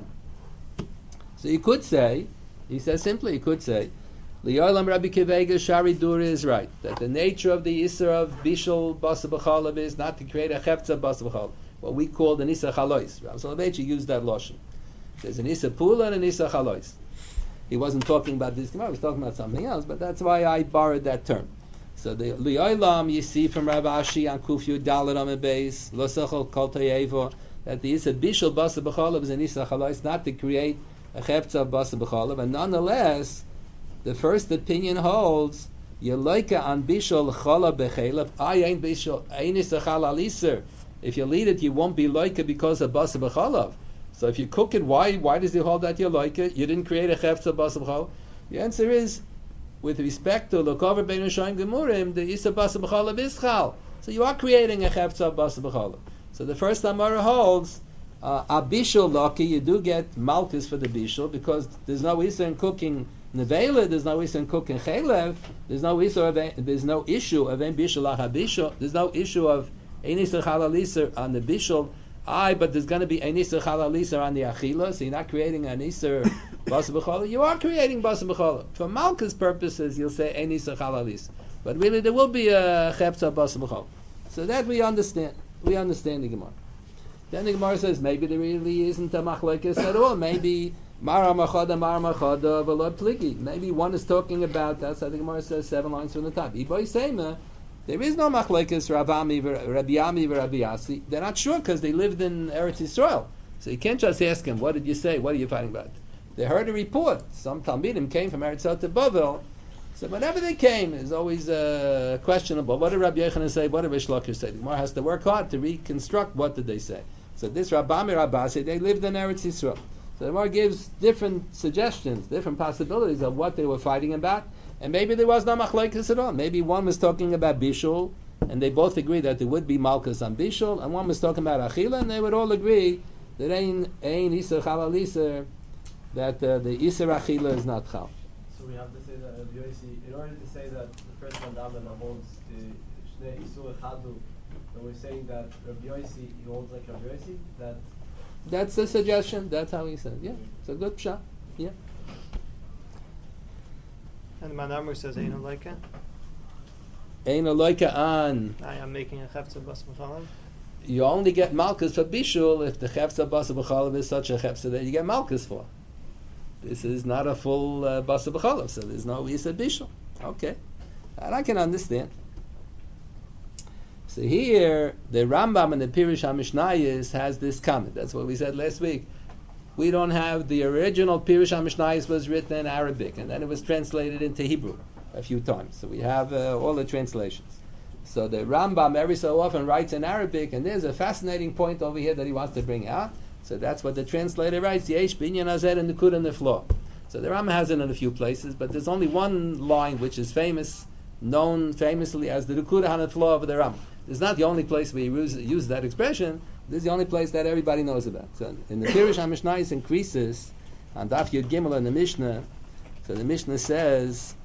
[SPEAKER 1] So you could say. He says simply, he could say, Li'olam Rabbi Kivega Shari Dura is right, that the nature of the Isser of Bishul Basa B'chalav is not to create a Chefza Basa B'chalav, what we call the Nisa Chalois. Rav Soloveitch used that lotion. There's an Nisa Pula and a Nisa Chalois. He wasn't talking about this Gemara, he was talking about something else, but that's why I borrowed that term. So the Li'olam you see from Rav Ashi on Kuf Yud Dalet on the base, Lo Sechol Kol Toyevo, that the Isser Bishul Basa B'chalav is a Nisa Chalois, not to create a chefza basa b'chalav, and nonetheless, the first opinion holds yeloika an bishol chala b'chalav. I ain't bishol einis achala liser. If you lead it, you won't be loika because of basa b'chalav. So if you cook it, why why does he hold that you loika? You didn't create a chefza basa b'chalav. The answer is, with respect to lokover beinu shoyim gemurim, the isa basa b'chalav is chal. So you are creating a chefza basa b'chalav. So the first Amara holds uh, a bishul lucky, you do get malchus for the bishul because there's no issue in cooking nevela, there's no issue in cooking chelev, there's no issue of a, there's no issue of ein bishul lach bishul, there's no issue of ein iser chalaliser on the bishul. Aye, but there's going to be ein iser chalaliser on the achila, so you're not creating an iser basa b'chola. You are creating basa b'chola. For malchus purposes, you'll say ein iser chalaliser, but really there will be a chepsa basa b'chola. So that we understand. We understand the Gemara. Then the Gemara says maybe there really isn't a machlekes at all. Maybe mara machada mara machada v'lo pligi. Maybe one is talking about, that's how the Gemara says seven lines from the top. Iboy Seima, there is no machlekes Rabami, Rabbi Yami, Rabbi Yasi. They're not sure because they lived in Eretz Yisrael. So you can't just ask him, what did you say? What are you fighting about? They heard a report. Some Talmidim came from Eretz Yisrael to Bavel. So whenever they came, is always uh, questionable. What did Rabbi Yochanan say? What did Rish Lakish say? The Gemara has to work hard to reconstruct what did they say. So this Rabbami Rabbasi, they lived in Eretz Yisrael. So the Gemara gives different suggestions, different possibilities of what they were fighting about. And maybe there was no machlekes at all. Maybe one was talking about bishul, and they both agree that there would be malchus on bishul, and one was talking about achila, and they would all agree that ein ein iser chalal iser, that uh, the iser achila is not chal.
[SPEAKER 5] So we have to say that Rabbi Yossi, in order to say that the first one Damana holds the Shnei Isur Chadu, and we're saying that Rabbi Yossi, he holds like Rabbi Yossi, that...
[SPEAKER 1] That's the suggestion, that's how he said, yeah. It's a good pshat, yeah.
[SPEAKER 6] And the Manamur says, Ein Aloika.
[SPEAKER 1] Ein Aloika on.
[SPEAKER 6] I am making a chefza bas b'chalav.
[SPEAKER 1] You only get malchus for bishul if the chefza bas b'chalav is such a chefza that you get malchus for. This is not a full uh, basa b'chalav, so there's no isa bishul. Okay, and I can understand. So here, the Rambam and the Pirush HaMishnayos has this comment. That's what we said last week. We don't have the original Pirush HaMishnayos was written in Arabic, and then it was translated into Hebrew a few times. So we have uh, all the translations. So the Rambam every so often writes in Arabic, and there's a fascinating point over here that he wants to bring out. So that's what the translator writes, Yesh binyan hazeh and nikud on the floor. So the Rambam has it in a few places, but there's only one line which is famous, known famously as the nikud on the floor of the Rambam. It's not the only place we use, use that expression. This is the only place that everybody knows about. So in the Pirush HaMishnayos increases on Daf Yud Gimel in the Mishnah. So the Mishnah says,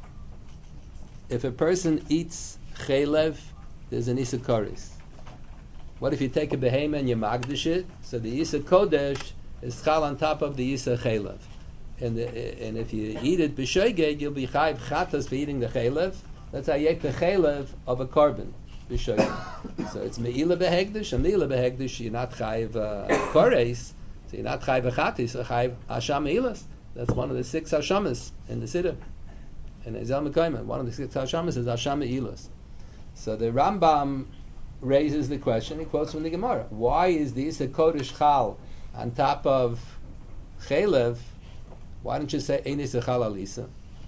[SPEAKER 1] if a person eats chaylev, there's an isa koris. What if you take a behema and you magdish it? So the isa kodesh is chal on top of the isa chaylev. And, the, and if you eat it b'shoigeg, you'll be chayv chatas for eating the chaylev. That's how you eat the chaylev of a korban. So it's me'ila behegdish, and me'ila behegdish, you're not chayiv uh, kores, so you're not chayiv achatis, you're chayiv hasham me'ilas. That's one of the six hashamas in the Siddur. In Ezel Mekayman, one of the six hashamas is hasham me'ilas. So the Rambam raises the question, he quotes from the Gemara, why is the Isa Kodesh Chal on top of Chalev? Why don't you say Ein Isa Chal Alisa?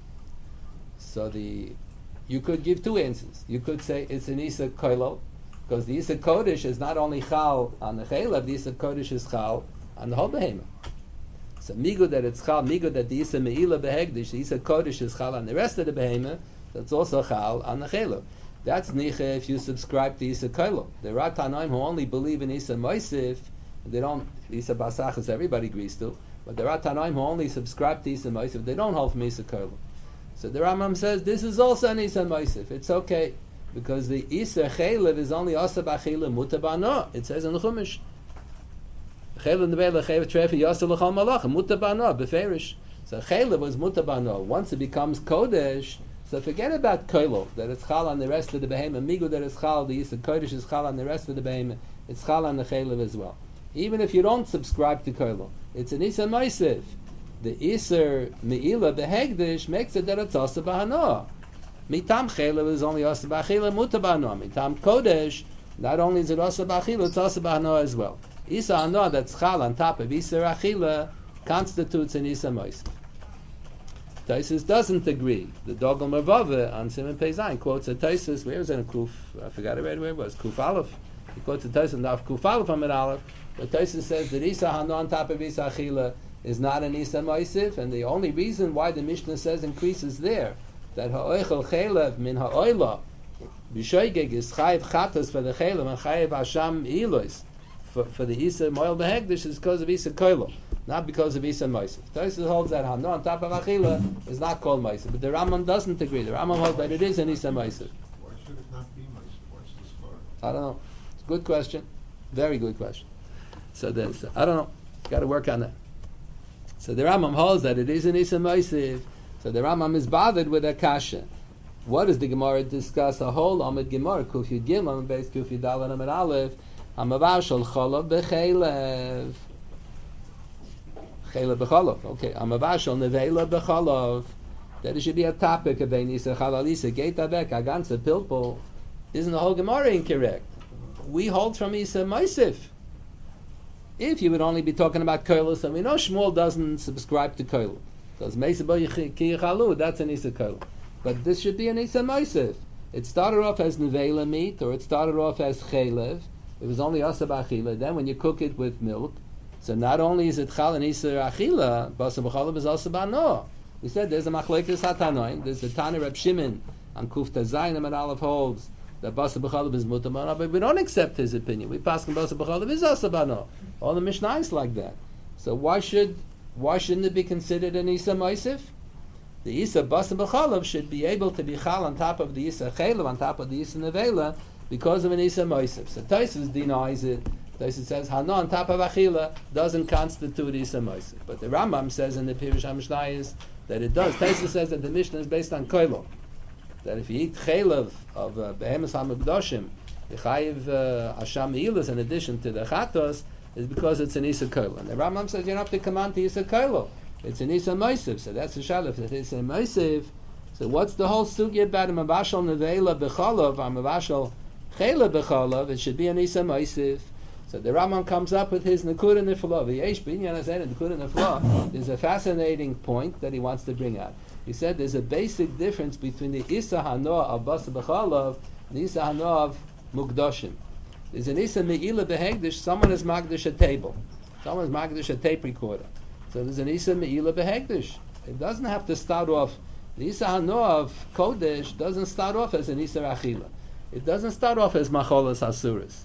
[SPEAKER 1] So the you could give two answers. You could say it's an Isa Koilo, because the Isa Kodesh is not only Chal on the Chalev, the Isa Kodesh is Chal on the whole Behemah. So Migu that it's Chal, Migu that the Isa Me'ila Behegdish, the Isa Kodesh is Chal on the rest of the Behemah, that's also Chal on the Chalev. That's Nicha if you subscribe to Isa Koilo. There are Tanaim who only believe in Isa Moisif, they don't, Isa Basachas everybody agrees to, but there are Tanaim who only subscribe to Isa Moisif, they don't hold from Isa Koilo. So the Rambam says this is also an Isa Moisif. It's okay because the Isa Chaylev is only Asa B'Chaylev Mutabano. It says in the Chumash, Chaylev Nebei L'Chaylev Trefi Yasa L'Chol Malach Mutabano Beferish. So Chaylev was Mutabano. Once it becomes Kodesh, so forget about Koilo that it's Chal on the rest of the Behemoth. Migu that it's Chal, the Isa Kodesh is Chal on the rest of the Behemoth. It's Chal on the Chaylev as well. Even if you don't subscribe to Koilo, it's an Isa Moisif. The Iser Me'ila Behegdish makes it that it's Asa B'Hanoah. Mitam Chaylev is only Asa B'Achila Mutabanoah. Mitam Kodesh, not only is it Asa B'Achila, it's Asa B'Hanoah as well. Isa Hanoah that's Chal on top of Iser Achila constitutes an Isa Moisif. Taisus doesn't agree. The Dogel Mervava on Simon Peizayin quotes a Taisus, where was it in Kuf? I forgot already where it was. Kuf Aleph. He quotes a Taisus now Kuf Aleph on Aleph. But Taisus says that Isa Hanoah on top of Isa Achila is not an Isa Moisif, and the only reason why the Mishnah says increases there, that ha'oichel chelev min ha'oila, B'shoigeg is chayiv chatas for the chelim and chayiv asham ilois. For, for the Isa Moel Behegdish is because of Isa Koilo, not because of Isa Moisef. Tosfos holds that Hano on top of Achila is not called Moisef, but the Rambam doesn't agree. The Rambam holds that it is an Isa Moisef.
[SPEAKER 3] Why should it not be much? What's the score?
[SPEAKER 1] I don't know. It's a good question. Very good question. So, then, so I don't know. Got to work on that. So the Rambam holds that it is an Isa Moisef. So the Rambam is bothered with a kasha. What does the Gemara discuss? A whole Amid Gemara, Kuf Yud Gimel, Amid Beis Kuf Yud Dalet Amid Aleph, Amavashal Cholav Bechelev. Chelev Becholav. Okay. Amavashal Nevela Becholav. That it should be a topic of Ein Isa Chalalisa. Geita Bek, Aganza Pilpul. Isn't the whole Gemara incorrect? We hold from Isa Moisef. If you would only be talking about Koilus, and we know Shmuel doesn't subscribe to Koilus. Because Mesa Bo Yichalu, that's an Isa Koilus. But this should be an Isa Moisef. It started off as Nevela meat, or it started off as Chelev. It was only Asa B'Achila. Then when you cook it with milk, so not only is it Chal and Isa Achila, Basa B'Chalav is Asa B'Ano. We said there's a Machlekes HaTanoim, there's the Tana Reb Shimon, on Kuf Tazayim and Aleph holds, that Basa B'Chalav is Mutar B'Ano, but we don't accept his opinion. We pass on Basa B'Chalav is Asa B'Ano. All the Mishnah is like that. So why should, why shouldn't it be considered an Isa Moisef? The Isa Basa B'Chalav should be able to be Chal on top of the Isa Chelev, on top of the Isa Nevela, because of an Isa Moisef. So Tosfos denies it. Tosfos says Hana on top of Achila doesn't constitute Isa Moisef. But the Rambam says in the Pirush HaMishnayos that it does. Tosfos says that the Mishnah is based on Koilo. That if you eat Chelev of uh, Behemoth HaMikdoshim, the Chayiv uh, Asham Eilas in addition to the Chatos is because it's an Isa Koilo. And the Rambam says you don't have to command to Isa Koilo. It's an Isa Moisef. So that's the Shalif. If it's a Moisef, so what's the whole sugya about a Mavashal Nevela B'Chalav, or Mavashal Chela B'Chalav? It should be an Isa Moisef. So the Rambam comes up with his Nekuda Nefla. V'yesh b'inyan hazeh Nekuda Nefla. There's a fascinating point that he wants to bring out. He said there's a basic difference between the Isa Hanoah of Basa B'Chalav and the Isa Hanoah of Mukdoshim. There's an Isa Me'ila Behegdish, someone is Magdish a table. Someone is Magdish a tape recorder. So there's an Isa Me'ila Behegdish. It doesn't have to start off, the Isa Hanoah of Kodesh doesn't start off as an Isa Achila. It doesn't start off as Macholas Asuras.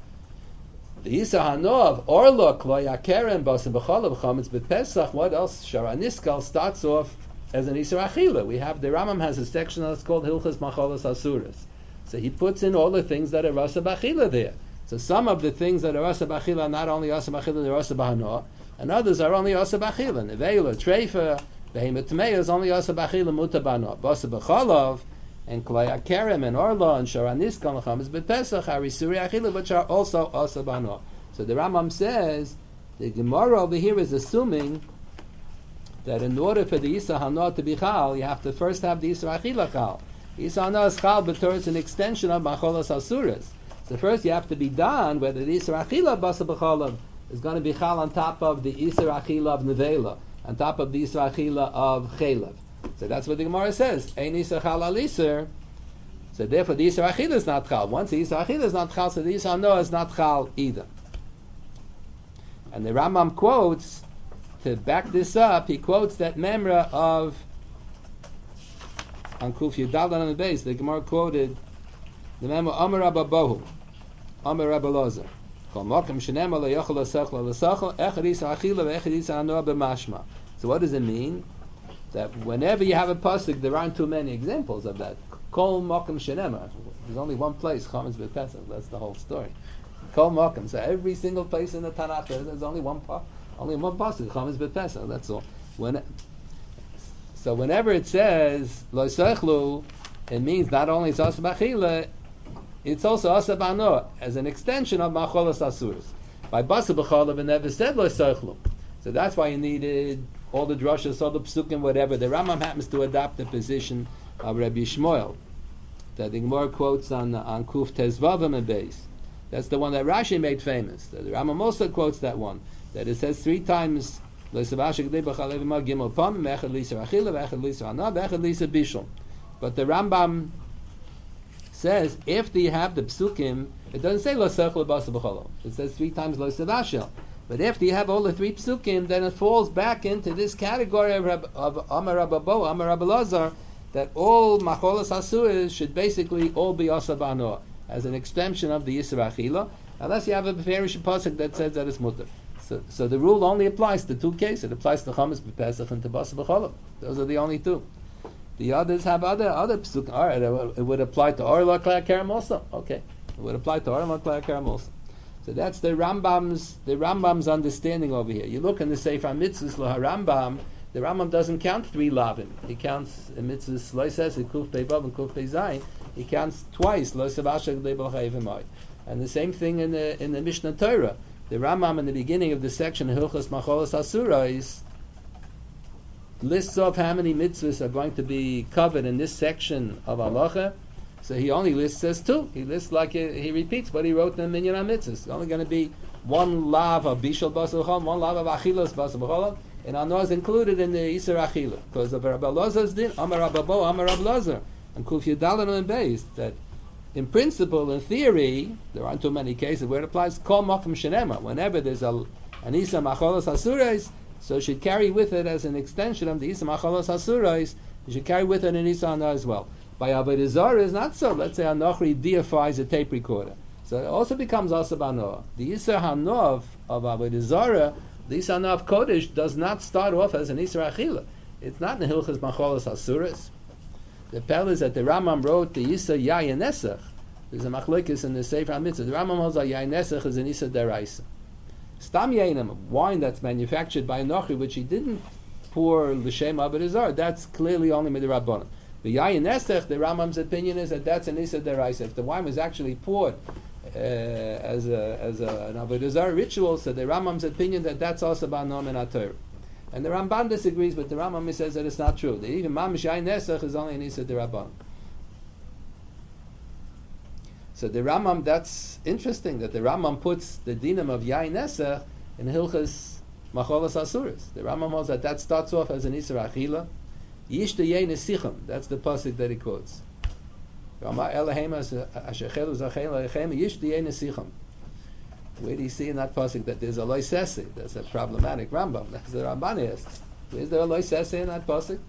[SPEAKER 1] The Isa Hanoah of Orla, Kloya Keren, Basa B'Chalav, Chametz B'Pesach, what else? Sharaniskal starts off as an Isra Achila. We have, the Rambam has a section that's called Hilchas Macholas Asuras. So he puts in all the things that are Rasa B'Achila there. So some of the things that are Rasa B'Achila are not only Rasa B'Achila, they're Rasa B'Hanoah, and others are only Rasa B'Achila. Nevela, Treifa, Behemoth Tmei is only Rasa B'Achila, Muta B'Hanoah. Basa B'Chalav, and Klaya Kerem, and Orla, and Sharaniskal, and Chametz B'Pesach are Isuri Achila, which are also Rasa B'Hanoah. So the Rambam says, the Gemara over here is assuming that in order for the Isa Hanoah to be Chal, you have to first have the Isa Achila Chal. Isa Hanoah is Chal, but it's an extension of Macholas Asuras. So first you have to be done whether the Isa Achila Basa B'Chalav is going to be Chal on top of the Isa Achila of Nevela, on top of the Isa Achila of Chelev. So that's what the Gemara says. Ein Isa Chal al Iser. So therefore the Isa Achila is not Chal. Once the Isa Achila is not Chal, so the Isa Hanoah is not Chal either. And the Rambam quotes, to back this up, he quotes that memra of on Kuf Yudal on the base. The Gemara quoted the memra Amar Rabba Bohu, Amar Rabba Lozer. So what does it mean? That whenever you have a pasuk, there aren't too many examples of that. Kol Mokum Shenema. There's only one place, Chametz B'Pesach. That's the whole story. Kol Mokum. So every single place in the Tanakh, there's only one pasuk. Only one pasuk, Chametz B'Pesach. That's all. When, so whenever it says Lo Seichlu, it means not only it's Asa B'Achila, it's also Asa B'Hanoah, as an extension of Macholas Asuras. By Basa B'Chalav, it never said Lo Seichlu. So that's why you needed all the drashas, all the psukim, whatever. The Rambam happens to adopt the position of Rabbi Shmuel that the Gemara quotes on on Kuf Tezvavim and Beis. That's the one that Rashi made famous. The Rambam also quotes that one, that it says three times but the Rambam says after you have the psukim, it doesn't say lo sechel basa b'cholo. It says three times lo sevashel. But after you have all the three psukim, then it falls back into this category of, of Amar Rabba Bo, Amar Rabba Lazar, that all macholas asuras should basically all be asa b'hanoah, as an extension of the Yisra Achila, unless you have a Beferish Pasuk that says that it's mutter. So, so the rule only applies to two cases. It applies to Chametz b'Pesach and to Basa b'Cholam. Those are the only two. The others have other other psukim. All right, it would, it would apply to Orla Klei Karam also. Okay, it would apply to Orla Klei Karam also. So that's the Rambam's the Rambam's understanding over here. You look in the Sefer Mitzvahs Lo HaRambam. The Rambam doesn't count three lavim. He counts in Mitzvahs Lo Yisese Kuf Pei Vav and Kuf Pei Zayin. He counts twice Lo Savashak Leibal Chayivimai. And the same thing in the in the Mishnah Torah. The Rambam in the beginning of the section Hilchos Macholas Asurais lists off how many mitzvahs are going to be covered in this section of halacha. So he only lists as two. He lists like he, he repeats what he wrote in the Minyan HaMitzvahs. It's only going to be one lav of bishul basar b'cholam, one lav of achilas basar b'cholam, and Anoah is included in the Isser Achila because of Rabbi Lozer's din, Amar Rabbi Bo, Amar Rabbi Lozer, and Kuf Yudalin and Beis, that in principle, in theory, there aren't too many cases where it applies kol makom shenema. Whenever there's a an Isa macholos asurais, so it should carry with it as an extension of the Isa macholos asurais. You should carry with it an Isa Anoah as well. By Avodah Zarah is not so. Let's say a Nochri deifies a tape recorder, so it also becomes Asab Anoah. The Isa Hanoah of Avodah Zarah, the Isa Hanoah of Kodesh, does not start off as an Isa Achila. It's not in Hilchas Macholos Asuras. The Pel is that the Rambam wrote the Isa Yayin Nesach. There's a machlokes in the Sefer HaMitzvah. The Rambam holds that Yayin Nesach is an Isa Deraisa. Stam Yayinim, wine that's manufactured by a Nochri, which he didn't pour l'shem Avodah Zarah, that's clearly only midrabanan. The Yayin Nesach, the Rambam's opinion is that that's an Isa Deraisa. If the wine was actually poured uh, as a as a, an Avodah Zarah ritual, so the Rambam's opinion that that's also ba'nom and ator. And the Ramban disagrees, but the Rambam says that it's not true. That even Mamish Yayin Nesach is only an Isa Derabanan. So the Rambam, that's interesting that the Rambam puts the dinam of Yayin Nesach in Hilchas Macholas Asuras. The Rambam holds that that starts off as an Isra Achila. Yishta Yayin Esichim, that's the pasuk that he quotes. Where do you see in that pasuk that there's a loy sese? That's a problematic Rambam. That's the Ramban asks. Is there a loy sese in that pasuk?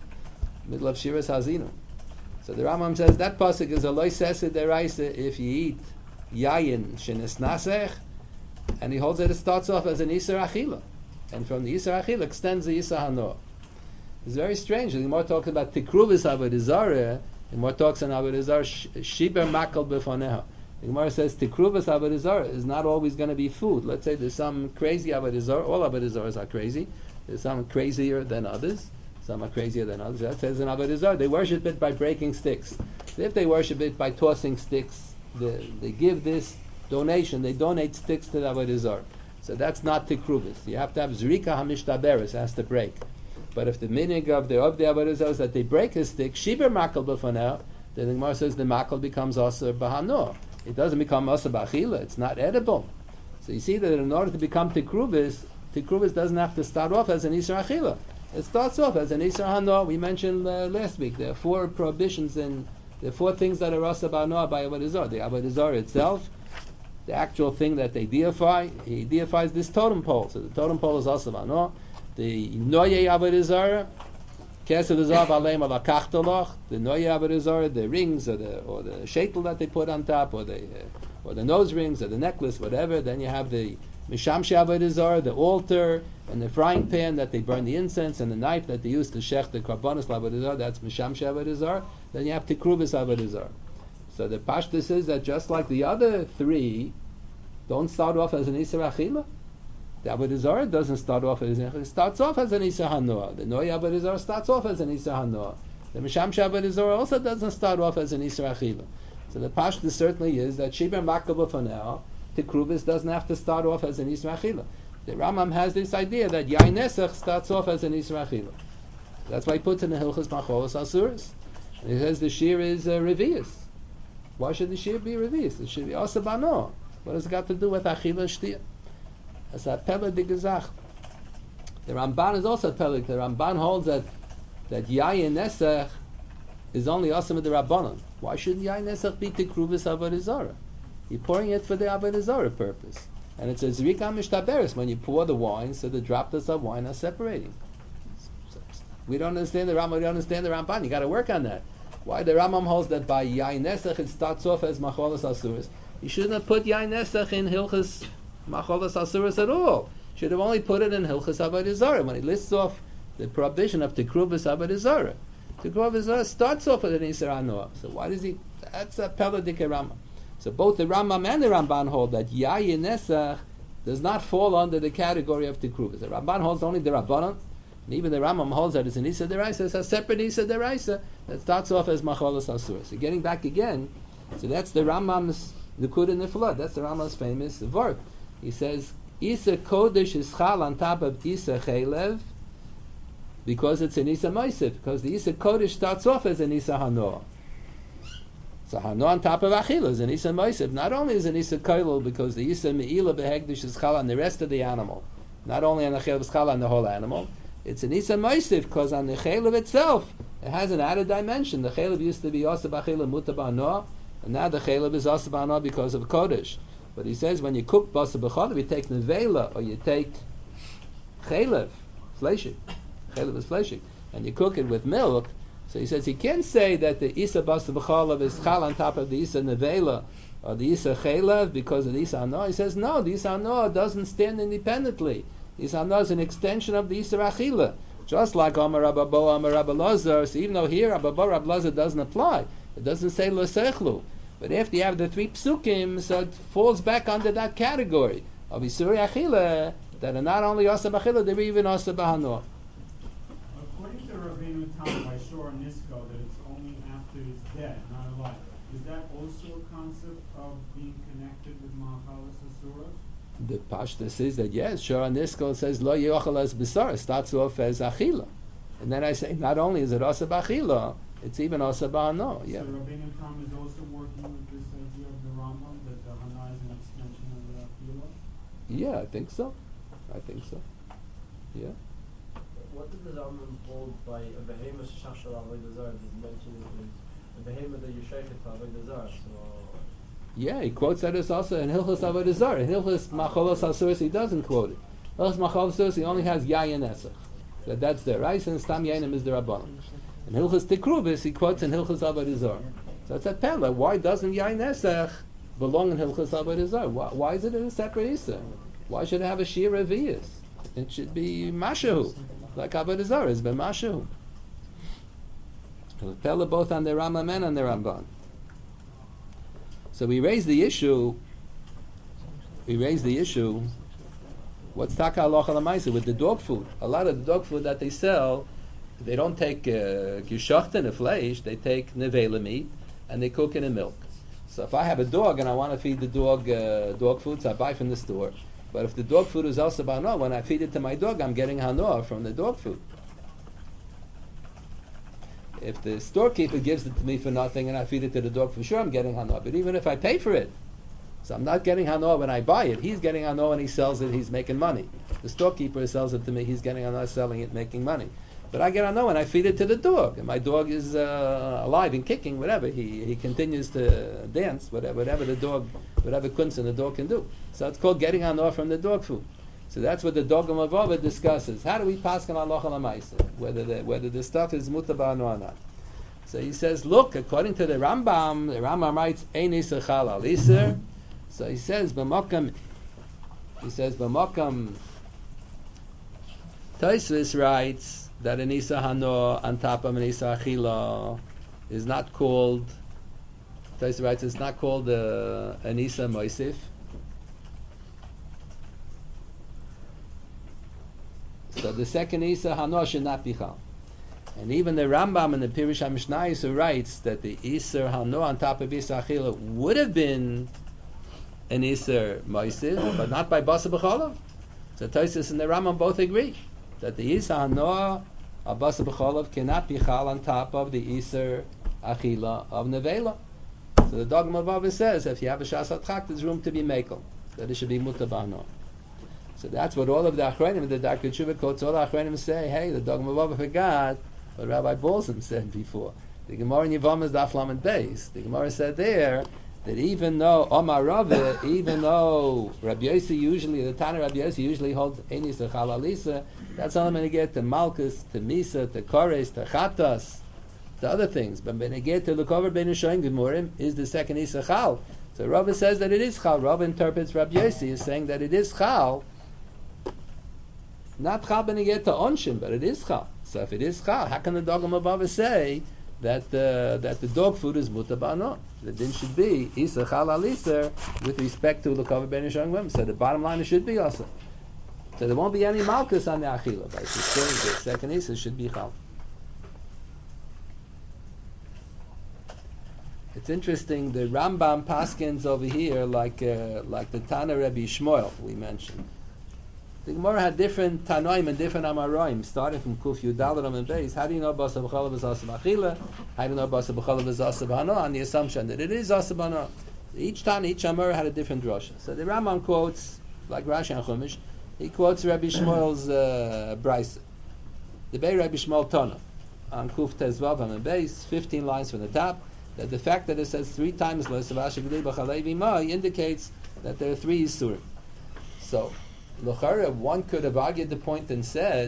[SPEAKER 1] Middle of Shiras Hazinu. So the Rambam says that pasuk is a loy sese deraisa if you eat yayin shenes nasech, and he holds that it starts off as an Isra Achila, and from the Isra Achila extends the Isra Hanoah. It's very strange. The Gemara talks about tikruvis avodah zarah, the Gemara talks on avodah zarah shiber makal befoneha. The Gemara says tikruvis avodah zarah is not always going to be food. Let's say there's some crazy avodah zarah. All avodah zarahs are crazy. There's some crazier than others. Some are crazier than others. That says in avodah zarah they worship it by breaking sticks. If they worship it by tossing sticks, they, they give this donation. They donate sticks to the avodah zarah. So that's not tikruvis. You have to have zrika hamishtaberes. It has to break. But if the meaning of the of the avodah zarah is that they break a stick, shiber makal b'faneh, then the Gemara says the makal becomes aser b'hanoah. It doesn't become aser b'achila. It's not edible. So you see that in order to become tikruvis, tikruvis doesn't have to start off as an isra achila. It starts off as an isra hanoah. We mentioned uh, last week there are four prohibitions and there are four things that are aser b'hanoah by avodah zarah. The avodah zarah itself, the actual thing that they deify. He deifies this totem pole. So the totem pole is aser b'hanoah. The Noye Avodah Zarah, Kesed Zav Aleim Alakachtalach, the Noye Avodah Zarah, the rings or the or the sheitel that they put on top, or the uh, or the nose rings or the necklace, whatever. Then you have the Mishamshi Avodah Zarah, the altar and the frying pan that they burn the incense, and the knife that they use to shech the karbonos Avodah Zarah. That's Mishamshi Avodah Zarah. Then you have Tikruvis Avodah Zarah. So the Pashtus is that just like the other three, don't start off as an Isra Achila. The Avodah Zarah doesn't start off as it starts off as an Isra Hanoah. The Noy Avodah Zarah starts off as an Isra Hanoah. The Mishamshi Avodah Zarah also doesn't start off as an Isra Achila. So the Pashtus certainly is that Shiber Makabah for now, Tikruvis doesn't have to start off as an Isra Achila. The Rambam has this idea that Yain Nesach starts off as an Isra Achila. That's why he puts in the Hilchas Macholos Asuras. And he says the Shir is uh, Revius. Why should the Shir be Revius? It should be Asa Bano. What has it got to do with Achila and Shtia? That's a Pele de Gezach. The Ramban is also Pele. The Ramban holds that that Yayin Nesach is only Asam of the Rabbanon. Why shouldn't Yayin Nesach be Tikruvis Avodah Zarah? You're pouring it for the Avodah Zarah purpose. And it's a Zrika Mishtaberes when you pour the wine, so the droplets of wine are separating. So We don't understand the Rambam, we don't understand the Ramban. You got to work on that. Why the Rambam holds that by Yain Nesach it starts off as Macholas Asuras. You shouldn't have put Yain Nesach in Hilchas Macholas Asuras at all. Should have only put it in Hilchas Avodah Zarah when he lists off the prohibition of Tekruvas Avodah Zarah. Tekruvas Zarah starts off with an Isser Hanoah. So why does he? That's a Peladik Rambam. So both the Rambam and the Ramban hold that Yain Nesach does not fall under the category of Tekruvas. The Ramban holds only the Rabbanon. And even the Rambam holds that it's an Isa Deraisa, it's a separate Isa Deraisa that starts off as Macholas Asura. So getting back again, so that's the Rambam's Nikud in the flood. That's the Rambam's famous word. He says, Isa Kodesh is Chal on top of Isa Chaylev because it's an Isa Moisef, because the Isa Kodesh starts off as an Isa Hanoah. So Hanoah on top of Achila is an Isa Moisef. Not only is an Isa Koilel because the Isa Me'ila Behegdish is Chal on the rest of the animal, not only on the Chaylev is Chal on the whole animal, it's an Isa Moisif because on the Chaylev itself, it has an added dimension. The Chaylev used to be Osab Achila Mutab Anoah, and now the Chaylev is Osab Anoah because of Kodesh. But he says when you cook Basar B'Chodesh, you take Nevela or you take Chaylev, fleshik. Chaylev is fleshik, and you cook it with milk. So he says he can't say that the Isa Basar B'Chodesh is Chal on top of the Isa Nevela or the Isa Chaylev because of the Isa Anoah. He says no, the Isa Anoah doesn't stand independently. Isa Anoah is an extension of the Isa Achila. Just like Amar Rabba Bo, Amar Rabba Lazar. So even though here Rabba Bo, Rabba Lazar doesn't apply, it doesn't say Lo Sechlu. But after you have the three psukim, so it falls back under that category of Isuri Achila that are not only Asa B'Achila, they're even Asa B'Hanoah.
[SPEAKER 4] According to Rabbeinu Tam by Shor Nisko, that it's only after he's dead, not alive. Is that also a concept of being connected with Machalas Asura?
[SPEAKER 1] The Pashta says that yes, Shor Nisko says Lo Yochel as B'Sar, starts off as Achila. And then I say not only is it Asa B'Achila, it's even Asa B'Hanoah. Yeah.
[SPEAKER 4] So Rabbeinu Tam is also working with this idea of the Rambam that the Hana is an extension of the Achila?
[SPEAKER 1] Yeah, I think so. I think so. Yeah.
[SPEAKER 5] What did the Rambam hold by a behemoth shashal avodah zarah? Did mention it is a behemoth that you shake it to avodah zarah? So
[SPEAKER 1] Yeah, he quotes that as also in Hilchos Avodah Zarah. In Hilchos Macholos Asuros he doesn't quote it. Hilchos Macholos Asuros he only has Yayin Esach. That that's the Rice and Stam Yayinim is the Rabbanon. In Hilchos Tekrubis he quotes in Hilchos Avodah Zarah. So it's a pella. Why doesn't Yayin Esach belong in Hilchos Avodah Zarah? Why, why is it in a separate Isa? Why should it have a Shir Revius? It should be Mashahu. Like Avodah Zarah is been Mashahu. So pella both on the Rambam and on the Ramban. So we raise the issue. We raise the issue. What's taka halacha l'maisa with the dog food? A lot of the dog food that they sell, they don't take geshachten, uh, flesh. They take nevela meat and they cook it in milk. So if I have a dog and I want to feed the dog uh, dog food, so I buy from the store. But if the dog food is also b'hanoah, when I feed it to my dog, I'm getting hanoah from the dog food. If the storekeeper gives it to me for nothing and I feed it to the dog, for sure I'm getting hanoah. But even if I pay for it, so I'm not getting hanoah when I buy it. He's getting hanoah when he sells it, he's making money. The storekeeper sells it to me, he's getting hanoah selling it, making money. But I get hanoah when I feed it to the dog. And my dog is uh, alive and kicking, whatever. He he continues to dance, whatever, whatever the dog, whatever kunst the dog can do. So it's called getting hanoah from the dog food. So that's what the Dogma Vava discusses. How do we pass on halacha l'maisa? Whether the whether the stuff is mutar b'hanoah or not. So he says, look, according to the Rambam, the Rambam writes, Ein iser chal al iser. So he says, b'mokam, he says, b'mokam, Tosfos writes that an iser hanoah on top of an iser achila is not called, Tosfos writes it's not called uh, an iser moisif. So the second Isa Hanoah should not be Chal. And even the Rambam in the Pirush HaMishnayos writes that the Isser Hanoah on top of Isser Achila would have been an Isser Moisiv, but not by Basar B'Cholav. So Tosfos and the Rambam both agree that the Isser Hanoah of Basar B'Cholav cannot be Chal on top of the Isser Achila of Nevela. So the Dogma Vava says if you have a Shas HaTchak, there's room to be Mekel, that it should be Mutar B'Hanoah. So that's what all of the Achronim, the Darkei Tshuva quotes, all the Achronim say, hey, the Dogma Vava forgot what Rabbi Bolzin said before. The Gemara in Yevamos Daf Lamed Beis. The Gemara said there that even though Omar Rava, even though Rabbi Yossi usually, the Tana Rabbi Yossi usually holds Enis to Chalalisa, that's only when you get to Malkus, to Misa, to Kores, to Chatas, to other things. But when you get to Lukover Ben Shoin Gemurim, is the second Isa Chal. So Rava says that it is Chal. Rava interprets Rabbi Yossi as saying that it is Chal. Not Chal when you get to Onshim, but it is Chal. So if it is Chal, how can the Dogam Abava say that uh, that the dog food is muta ba'ano? The din should be isa chal al iser with respect to the cover ben yishang. So the bottom line it should be also. So there won't be any malchus on the achila, but it's still the second isa should be chal. It's interesting. The Rambam paskins over here, like uh, like the Tana Rebbe Shmuel we mentioned. The Gemara had different Tanoim and different Amaroim, starting from Kuf Yudaladam and Beis. How do you know Basa B'chalav is Asa B'achila? How do you know Basa B'chalav is Asa B'hano? On the assumption that it is Asa B'hano. Each time, each Amar had a different drasha. So the Rambam quotes, like Rashi and Chumash, he quotes Rabbi Shmuel's uh, Brisa. The Bei Rabbi Shmuel Tana, on Kuf Tezvav and Beis, fifteen lines from the top, that the fact that it says three times L'Savash G'dei B'chalevi Ma indicates that there are three Yisurim. So, L'chara, one could have argued the point and said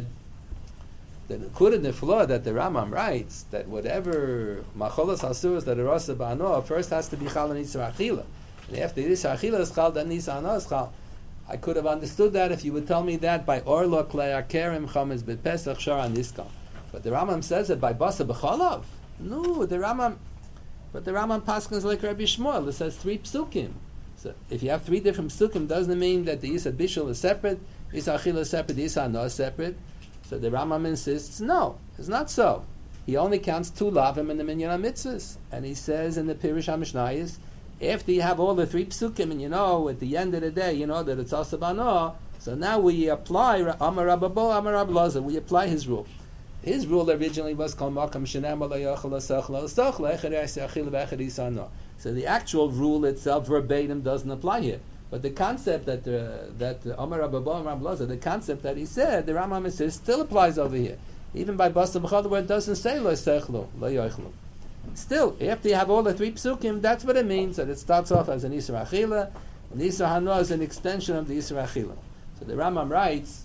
[SPEAKER 1] that it could have the flaw that the Rambam writes that whatever macholas hasuras that are rasa ba'ano first has to be chal and isra achila, and after isra achila is chal, then isra ano is chal. I could have understood that if you would tell me that by orlo klei akerim chametz b'pesach shara niskal, but the Rambam says it by basa b'chalav. No, the Rambam, but the Rambam paskins like Rabbi Shmuel. It says three psukim. So if you have three different psukim, doesn't mean that the Isa Bishul is separate, Isa Achila is separate, Isa Ano is separate. So the Rambam insists, no, it's not so. He only counts two lavim in the Minyan HaMitzvahs. And he says in the Pirush HaMishnayis, after you have all the three psukim, and you know, at the end of the day, you know that it's Asab Ano, so now we apply Amar Rabba Bo, Amar Rabba Loza, we apply his rule. His rule originally was Kol Makam Shenam Lo Yochel Asach Lo Asach Lo Echad Yaseh Achila V'Echad Isa Ano. So the actual rule itself verbatim doesn't apply here. But the concept that uh, that Amar Rabba Bo, Amar Rabba Loza, the concept that he said, the Rambam says, still applies over here. Even by Basa B'chad, where it doesn't say Lo Asach Lo, Lo Yochel. Still, after you have all the three psukim, that's what it means, that it starts off as an Isra Achila, and Isra Hano is an extension of the Isra Achila. So the Rambam writes,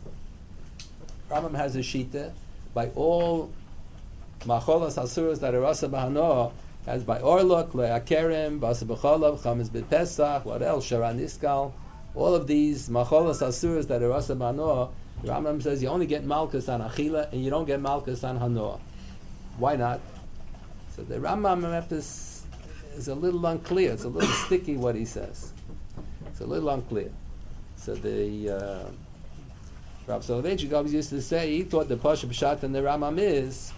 [SPEAKER 1] Rambam has a shita, by all macholas hasuras that are rasa b'hano, as by orlok, le'akerim, basa b'cholav, chametz b'pesach, what else, shara niskal, all of these macholas hasuras that are rasa b'hano, Rambam says you only get malchus on achila, and you don't get malchus on hanoah. Why not? So the Rambam is, is a little unclear. It's a little sticky what he says. It's a little unclear. So the uh, Rav Soloveitchik always used to say he thought the Pasha B'shat in the Rambam is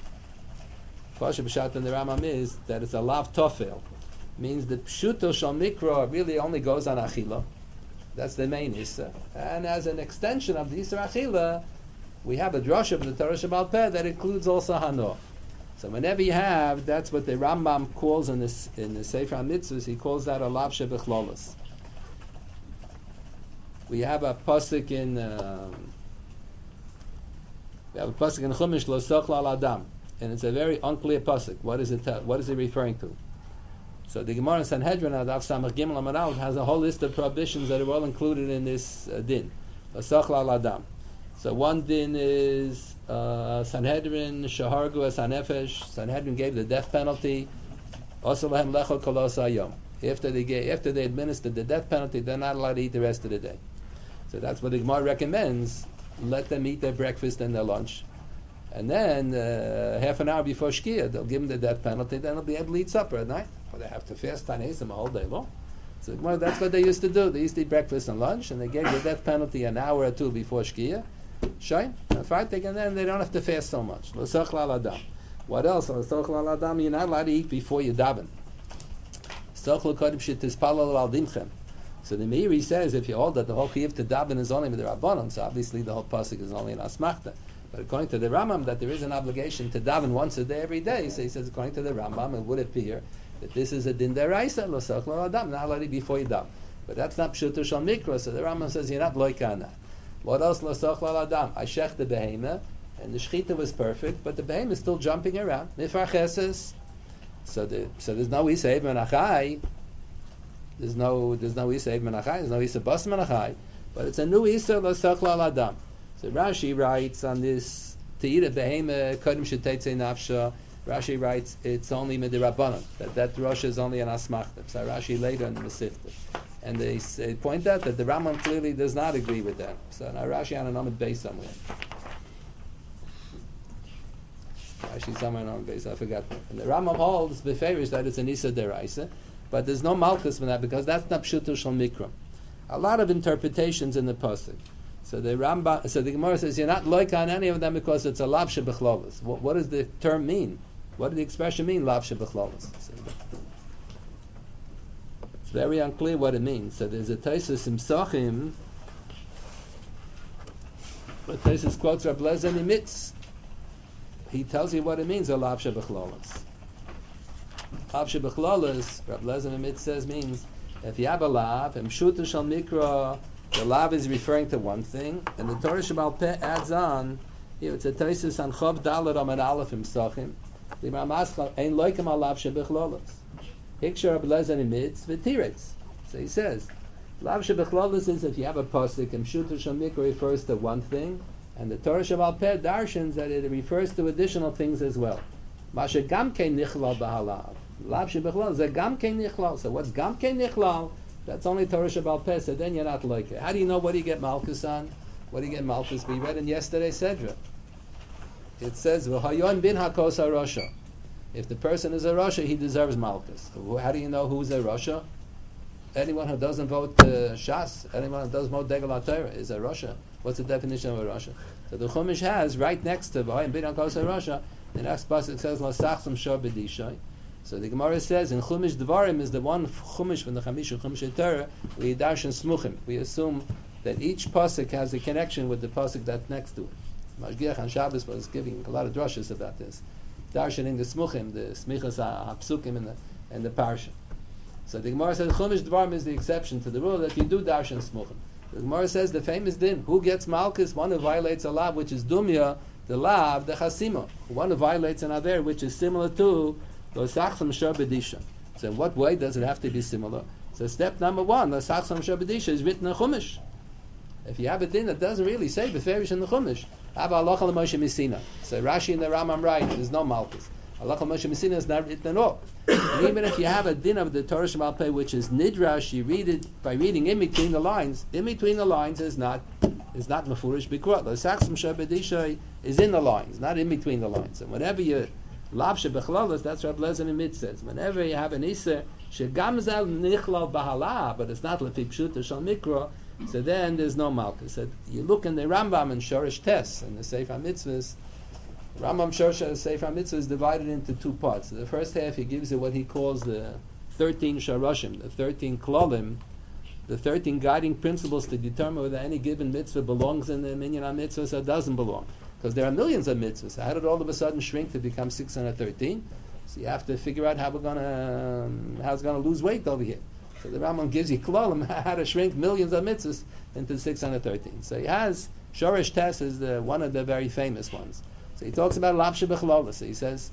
[SPEAKER 1] Pasha B'shat in the Rambam is that it's a lav tofel, means that Pshuto Shal Mikra really only goes on achila. That's the main issa. And as an extension of the issa achila, we have a drasha of the Torah Shabbat Peh that includes also hano. So whenever you have, that's what the Rambam calls in this in the Sefer HaMitzvahs, he calls that a lav shebechlolos. We have a pasuk in um, we have a pasuk in Chumash Lo Sochla Al Adam, and it's a very unclear pasuk. What is it? What is it referring to? So the Gemara in Sanhedrin Adav Samach Gimel Amud Aleph has a whole list of prohibitions that are all included in this uh, din. Lo Sochla Al Adam. So one din is uh, Sanhedrin Shahargu as Hanefesh. Sanhedrin gave the death penalty. Also Lahem Lechol Kolos Hayom. After they gave, after they administered the death penalty, they're not allowed to eat the rest of the day. So that's what the Gemara recommends. Let them eat their breakfast and their lunch. And then, uh, half an hour before Shkia, they'll give them the death penalty, then they'll be able to eat supper at night. Or they have to fast Tanaisim a whole day long. So well, that's what they used to do. They used to eat breakfast and lunch, and they gave the death penalty an hour or two before Shkia. Shine, that's right, and then they don't have to fast so much. L'sochla al adam. What else? L'sochla al adam, you're not allowed to eat before you daven. L'sochla kodim shetispalal al dimchem. So the Meiri says if you hold that the whole chiyuv to daven is only with the Rabbanon, so obviously the whole pasuk is only an asmachta. But according to the Rambam, that there is an obligation to daven once a day every day. So he says according to the Rambam, it would appear that this is a din deraisa, lo sochla adam, not allowed before you daven. But that's not pshuto shal mikra. So the Rambam says you're not loika on that. What else lo sochla adam? I shech the behema, and the shechita was perfect, but the behema is still jumping around. Mifracheses. So the so there's no isay ben achai. There's no there's no Isa Eid Menachai, there's no Isa Bas Menachai, but it's a new Isa L'Sachla Al Adam. So Rashi writes on this Teira Behema Kodim Sheteitze Nafsha. Rashi writes it's only Midirabbanan, that that Rosh is only an Asmachta. So Rashi later in the Masifta. And they, say, point out that the Rambam clearly does not agree with that. So now Rashi on an Amid base somewhere. Rashi somewhere on base, I forgot. And the Rambam holds beferish that it's an Isa Deraisa, but there's no Malchus for that because that's not Pshuto Shal Mikra. A lot of interpretations in the pasuk. So the Rambam, so the Gemara says you're not loika on any of them because it's a lavshe b'chlolos. What, what does the term mean? What does the expression mean, lavshe b'chlolos? It's very unclear what it means. So there's a Taisus in Psachim, but Taisus quotes Rab Lezer Nimitz. He tells you what it means, a lavshe b'chlolos. Lavshe b'chlolos, Rab Lezer Nimitz says means if you have a lav, and Pshuto Shal Mikra, the lav is referring to one thing, and the Torah Shabbal Peh adds on, you know, it's a Taisus on Chov Dalet Amad Aleph in Psachim, the Ramaschal, Ein Loikem Al Lav Shebechlolos. Hikshar Ablezer Nimitz V'tiretz. So he says, Lav Shebechlolos is if you have a pasuk, and Pshuto Shal Mikra refers to one thing, and the Torah Shabbal Peh darshans that it refers to additional things as well. Masha Gamkein Nichlal B'Halav. Lav Shebechlolos, a Gamkein Nichlal. So what's Gamkein Nichlal? That's only Torah Shabbal Peh, so then you're not like it. How do you know what do you get Malchus on? What do you get Malchus? We read in yesterday's Sedra. It says, V'hayon bin hakos ha-Rasha. If the person is a Rasha, he deserves Malchus. How do you know who's a Rasha? Anyone who doesn't vote uh, Shas, anyone who doesn't vote Degel HaTorah is a Rasha. What's the definition of a Rasha? So the Chumash has, right next to V'hayon bin hakos ha-Rasha, the next pasuk says, L'sachsam shor b'dishay. So the Gemara says in Chumash Dvarim is the one Chumash from the Chamisha Chumash Torah we darshan smuchim. We assume that each pasuk has a connection with the pasuk that's next to it. Mashgiach on Shabbos was giving a lot of drushes about this, darshaning the smuchim, the smichas hapsukim and the and the parsha. So the Gemara says Chumash Dvarim is the exception to the rule that you do darshan smuchim. The Gemara says the famous din who gets malchus, one who violates a lav which is dumya, the lav the chasima, one who violates an aver which is similar to. So in what way does it have to be similar? So step number one, L'sachsam Shabadisha is written in Chumash. If you have a thing that doesn't really say Beferish in the Chumash, Abba Allah Moshe Messina. So Rashi and the Rambam write, there's no Malchus. Allah Moshe Messina is not written at all. And even if you have a din of the Torah Shabbal Peh which is Nidrash, you read it by reading in between the lines. In between the lines is not is not Mefurish Bikra. L'sachsam Shabadisha is in the lines, not in between the lines. And whenever you Lav shebechlolos, that's what Reb Lezer Nimitz says. Whenever you have an iser shegamzel nichlal bahala, but it's not lefi pshuta shal mikra, so then there's no malchus. So you look in the Rambam and Shorish Tes and the Sefer Mitzvahs. Rambam Shorish Sefer Mitzvahs is divided into two parts. The first half he gives you what he calls the thirteen sharoshim, the thirteen klolim, the thirteen guiding principles to determine whether any given mitzvah belongs in the minyan mitzvah or doesn't belong. Because there are millions of mitzvahs. How did it all of a sudden shrink to become six hundred thirteen? So you have to figure out how we're gonna um, how it's gonna lose weight over here. So the Rambam gives you klolim how to shrink millions of mitzvahs into six hundred thirteen. So he has Shorish Tes is the, one of the very famous ones. So he talks about Lav Shebechlolos. So he says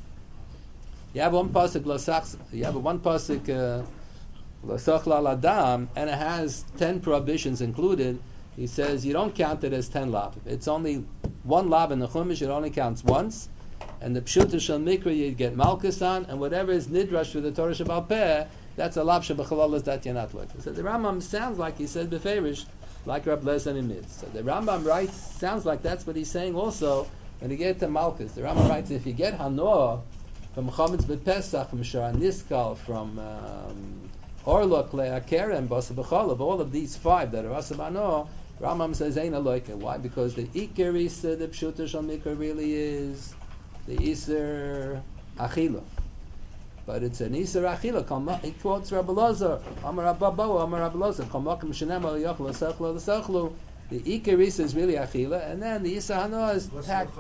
[SPEAKER 1] you have one pasuk L'sachs, you have one pasuk L'sachla Al Adam, and it has ten prohibitions included. He says you don't count it as ten lav. It's only one lav in the Chumash. It only counts once. And the Pshuta Shal Mikra you get Malchus on, and whatever is Nidrash for the Torah Shabbal Peh, that's a lav shebechalolos that you're not looking. So the Rambam sounds like he said beferish, like Reb Lezer Nimitz. So the Rambam writes, sounds like that's what he's saying also when you get to Malchus. The Rambam writes, if you get Hanoah from Chametz B'Pesach, from Shara Niskal, from um, Orlok, Le'akerem, Basa B'Cholav, all of these five that are Asa B'Hanoah, Rambam says ain't a loika. Why? Because the Iker Isa, the Pshuta Shal Mikra really is the Iser Achila. But it's an Iser Achila. He quotes Rabbi Lazar, Amar Rabba Bo, Amar Rabbi Lazar, Kamakim Shenem Al Yochel Sechlo L'Sechlo. The Iker Isa is really Achila, and then the Isa Hanoah is tact.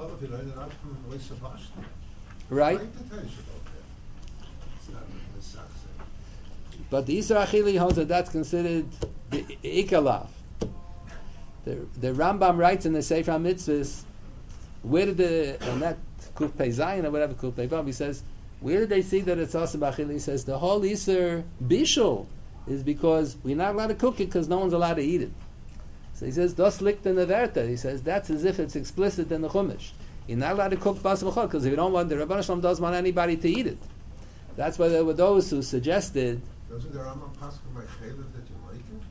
[SPEAKER 1] Right? But the Iser Achila holds that that's considered the Iker Lav. The, the Rambam writes in the Sefer HaMitzvahs, where did the, and that Kuf Pei Zayin or whatever Kuf Pei Vav, he says, where did they see that it's also B'Achila? He says, the whole Iser Bishul is because we're not allowed to cook it because no one's allowed to eat it. So he says, das liegt in the Verta. He says, that's as if it's explicit in the Chumash. You're not allowed to cook basar b'chol because if you don't want, the Rebbeinu Shalom doesn't want anybody to eat it. That's why there were those who suggested.
[SPEAKER 3] Doesn't the Rambam Pascha by Chaylev that you like it?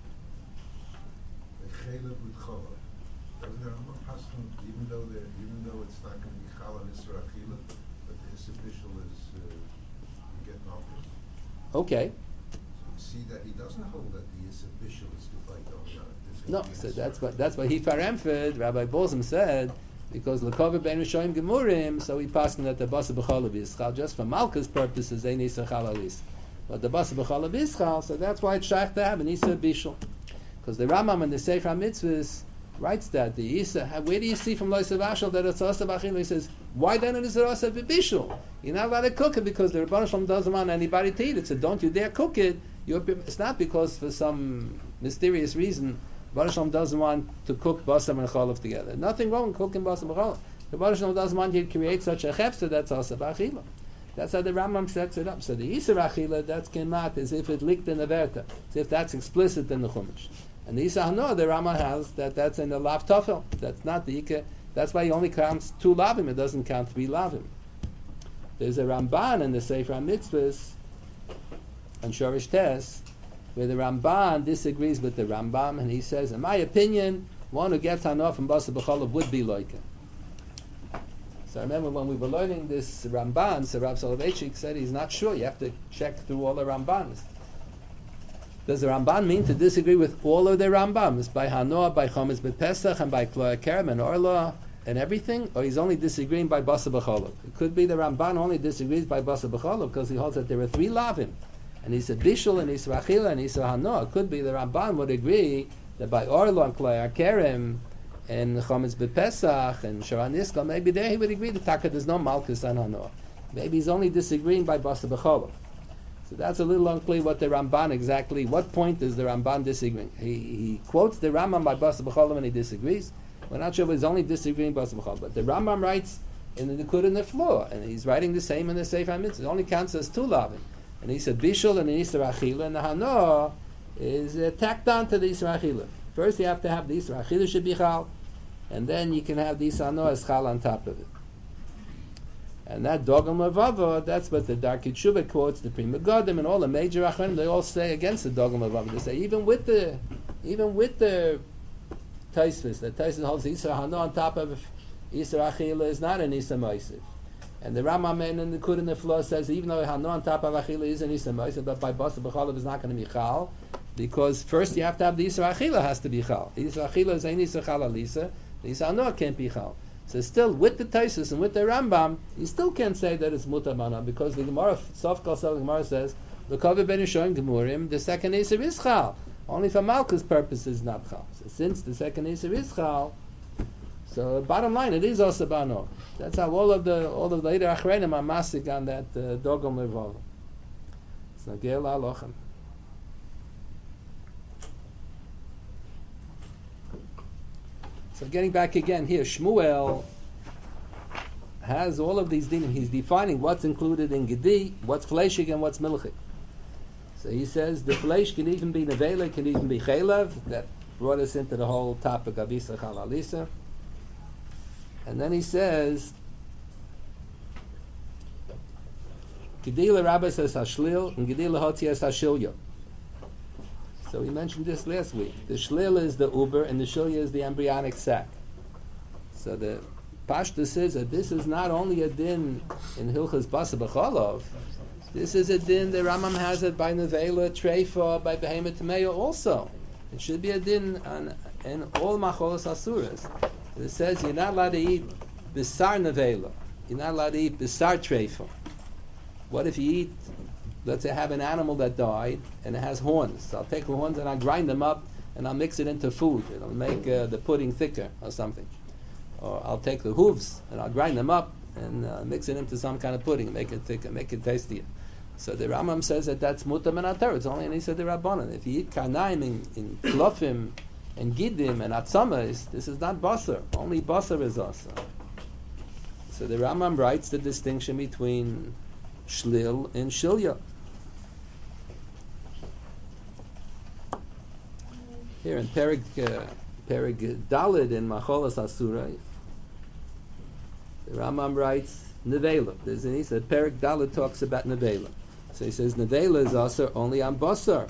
[SPEAKER 3] By Chaylev with Cholov. Doesn't the Rambam Pascha, even though the, even though it's not going to be Chal and Isra Achila, but the Isabishal is uh, you get nothing.
[SPEAKER 1] Okay.
[SPEAKER 3] So you see that he doesn't hold that the Isabishal is good like going on.
[SPEAKER 1] No, so that's what that's what he faremfed. Rabbi Bolzim said because lekover ben rishoyim gemurim, so he passed that the basa b'chalav ischal just for malchus purposes they nisa chalalis, but the basa b'chalav ischal, so that's why it's shaykh to have an isa bishul, because the Rambam in the Sefer HaMitzvahs writes that the isa. Where do you see from Loisav Ashal that it's asa b'achil? He says why then it is asa b'bishul? You're not allowed to cook it because the Rebbeinu Shalom doesn't want anybody to eat it. So don't you dare cook it. You're, it's not because for some mysterious reason Rebbeinu Shalom doesn't want to cook basar and cholov together. Nothing wrong with cooking basar and cholov. The Rebbeinu Shalom doesn't want you to create such a chefsa that's also b'achila. That's how the Rambam sets it up. So the Isser Achila, that's kemat, as if it licked in the Verta, as if that's explicit in the Chumash. And the Isser Hanoah, the Rambam has that that's in the Lav Tofel. That's not the Ike. That's why he only counts two Lavim. It doesn't count three Lavim. There's a Ramban in the Sefer HaMitzvahs on Shorish Tes, where the Ramban disagrees with the Rambam, and he says, in my opinion, one who gets Hanoah from Basar B'cholav would be like him. So I remember when we were learning this Ramban, so Rav Soloveitchik said he's not sure. You have to check through all the Rambans. Does the Ramban mean to disagree with all of the Rambams, by Hanoah, by Chometz B'Pesach, and by Kloya Kerem and Orla and everything, or he's only disagreeing by Basar B'cholav? It could be the Ramban only disagrees by Basar B'cholav because he holds that there are three Lavim. And he said Bishul and Isra Achila and Isra Hanoah. It could be the Ramban would agree that by Orla and Kloya Kerem and Chometz B'Pesach and Sharan Yisrael, maybe there he would agree that Taka there's no Malchus on Hanoah. Maybe he's only disagreeing by Basar B'cholav. So that's a little unclear what the Ramban exactly, what point is the Ramban disagreeing? He, he quotes the Rambam by Basar B'cholav and he disagrees. We're not sure if he's only disagreeing by Basar B'cholav. But the Rambam writes in the Nikud in the floor, and he's writing the same in the Sefer HaMitzvah. It only counts as two Lavim. And he said Bishul and Isra Achila, and the Hanoah is uh, tacked on to the Isra Achila. First you have to have the Isra Achila should be Chal, and then you can have the Isra Hanoah as Chal on top of it. And that Dogam Levava, that's what the Darkei Tshuva quotes, the Pri Megadim and all the major Achronim, they all say against the Dogam Levava. They say even with the even with the Taisvis, the Taisvis holds the Isra Hanoah on top of Isra Achila is not an Isra Moisiv. And the Rambam in the Kud in the floor says even though Hanoah on top of Achila is an Isra Moisiv, but by Basar B'cholav is not going to be Chal, because first you have to have the Isra Achila has to be Chal. The Isra Achila is ein Isra Chal Alisa, the Isra Hanoah can't be Chal. So still, with the Taisus and with the Rambam, you still can't say that it's mutar mana because the Gemara, Sof Kol Sel Gemara says, "L'kover ben Yishoyim Gemurim." The second Eser is Chal. Only for Malchus purposes, not Chal. So since the second Eser is Chal, so bottom line, it is also bano. That's how all of the all of the later Achreinim are masik on that uh, Dogam Levava. So Geil Alochem. So getting back again here, Shmuel has all of these dinim. He's defining what's included in Gedi, what's fleshig and what's milchig. So he says the flesh can even be nevela, can even be chaylev. That brought us into the whole topic of Isa Chalalisa. And then he says, Gedi l'Rabbi says hashlil, and Gedi l'hotzi says hashilya. So we mentioned this last week. The shlil is the uber and the shilya is the embryonic sac. So the Pashta says that this is not only a din in Hilchas Basar B'cholav, this is a din, the Rambam has it by Nevela, Treifa, by Behemoth Tameya also. It should be a din on, in all Macholos Asuras. It says you're not allowed to eat Bisar Nevela. You're not allowed to eat Bisar Treifa. What if you eat, let's say, have an animal that died and it has horns. So I'll take the horns and I'll grind them up and I'll mix it into food. It'll make uh, the pudding thicker or something. Or I'll take the hooves and I'll grind them up and uh, mix it into some kind of pudding, make it thicker, make it tastier. So the Rambam says that that's mutar min atar. It's only an Isa de Rabbanan. If you eat karnaim in, in klofim and gidim and atzamas, this is not basar. Only basar is asa. So the Rambam writes the distinction between shlil and shilya. Here in Perig, uh, Perig Dalid in Macholas Asura, the Rambam writes Nevela. There's an he said Perig Dalid talks about Nevela. So he says Nevela is also only on Basar.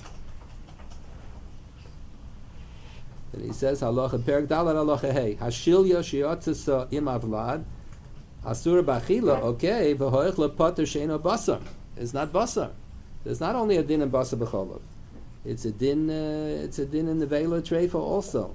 [SPEAKER 1] And he says Halacha Perig Dalid Halacha Hey Hashilya Shiatzasa Im Avlad Asura Bachila. Okay, v'hoichla Pater Sheino Basar. It's not Basar. There's not only a din in Basar B'Cholov. It's a din. Uh, it's a din in the Vela Treifa also.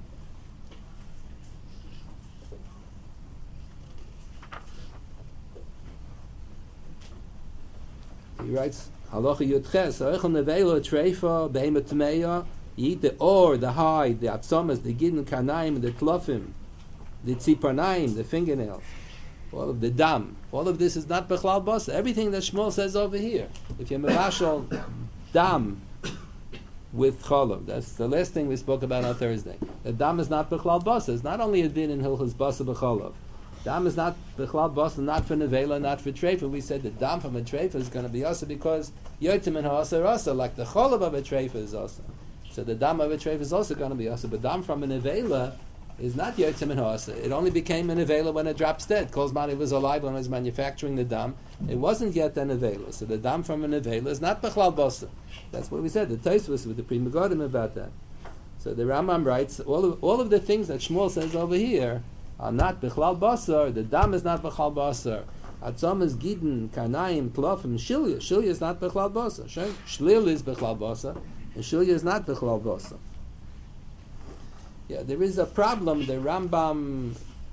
[SPEAKER 1] He writes Halacha Yudches. Oichel Nevela Treifa Behemoth Tmeya. You eat the or, the hide, the atzomas, the gidin karnaim, the tlofim, the tziparnaim, the fingernails, all of the dam. All of this is not bechlal basa. Everything that Shmuel says over here. If you're mevashal dam with cholov, that's the last thing we spoke about on Thursday. The dam is not bechlal basa. It's not only a din in hilchos basa b'cholov. Dam is not bechlal basa, not for nevela, not for treifa. We said the dam from a treifa is going to be asa because yotim and ha'asa are asa, like the cholov of a treifa is asa. So the dam of a treif is also going to be asa. But dam from a nevela is not yotzim and ha'asa. It only became a nevela when it drops dead. Kol zman it was alive when it was manufacturing the dam. It wasn't yet a nevela. So the dam from a nevela is not bechlal basa. That's what we said. The Tosfos with the Pri Megadim about that. So the Rambam writes all of all of the things that Shmuel says over here are not bechlal basa. The dam is not bechlal basa. Atzom is gidin, karnaim, tlofim, shilya. Shilya is not bechlal basa. Shlil is bechlal basa. And Shilya is not Bechlal Basa. Yeah, there is a problem. The Rambam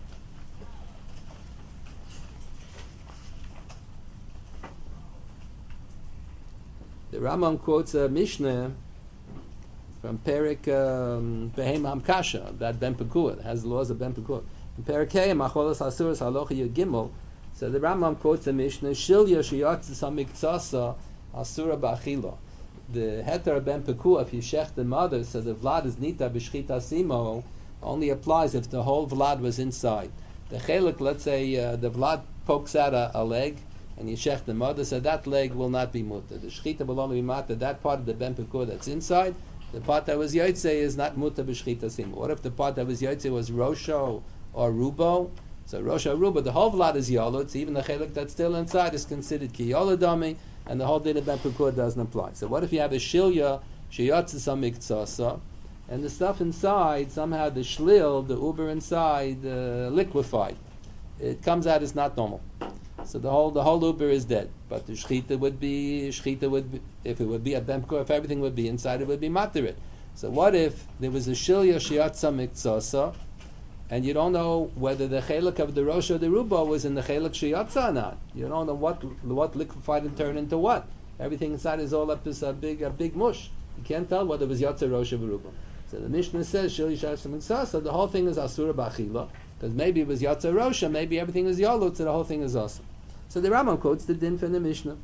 [SPEAKER 1] the Rambam quotes a Mishnah from Perik um, Behem Hamkasha, that Ben Pekua, that has the laws of Ben Pekua. In Perik Hey, Macholas Asuras Halocha Yud Gimel, so the Rambam quotes a Mishnah, Shilya Shiyatzis HaMiktsasa Asura Ba'achila. The heter ben pekua, if you shech the mother, so the vlad is nita b'shchita simo, only applies if the whole vlad was inside. The chelik, let's say uh, the vlad pokes out a, a leg, and you shech the mother, so that leg will not be mutter. The shchita will only be mutter. That part of the ben pekua that's inside, the part that was yotze is not mutter b'shchita simo. What if the part that was yotze was rosho or rubo? So rosho or rubo, the whole vlad is yolot. Even the chelik that's still inside is considered ki yolodami. And the whole din of Ben Pekua doesn't apply. So what if you have a shilya, sheyatzis miktsasa, and the stuff inside, somehow the shlil, the uber inside, uh, liquefied. It comes out as not normal. So the whole the whole uber is dead. But the shchita would be, shchita would be, if it would be a Ben Pekua, if everything would be inside, it would be materit. So what if there was a shilya, sheyatzis miktsasa, and you don't know whether the chelik of the rosh or the ruba was in the chelik sheyatza or not. You don't know what what liquefied and turned into what. Everything inside is all up to a big a big mush. You can't tell whether it was yatza, rosh, or ruba. So the Mishnah says shil yishav shemiksasa. So the whole thing is asura b'achila because maybe it was yatza, rosh, maybe everything is yalut, so the whole thing is awesome. So the Rambam quotes the din from the Mishnah.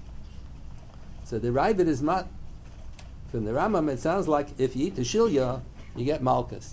[SPEAKER 1] So the Ravid is mat from the Rambam. It sounds like if you eat the shilya, you get malchus.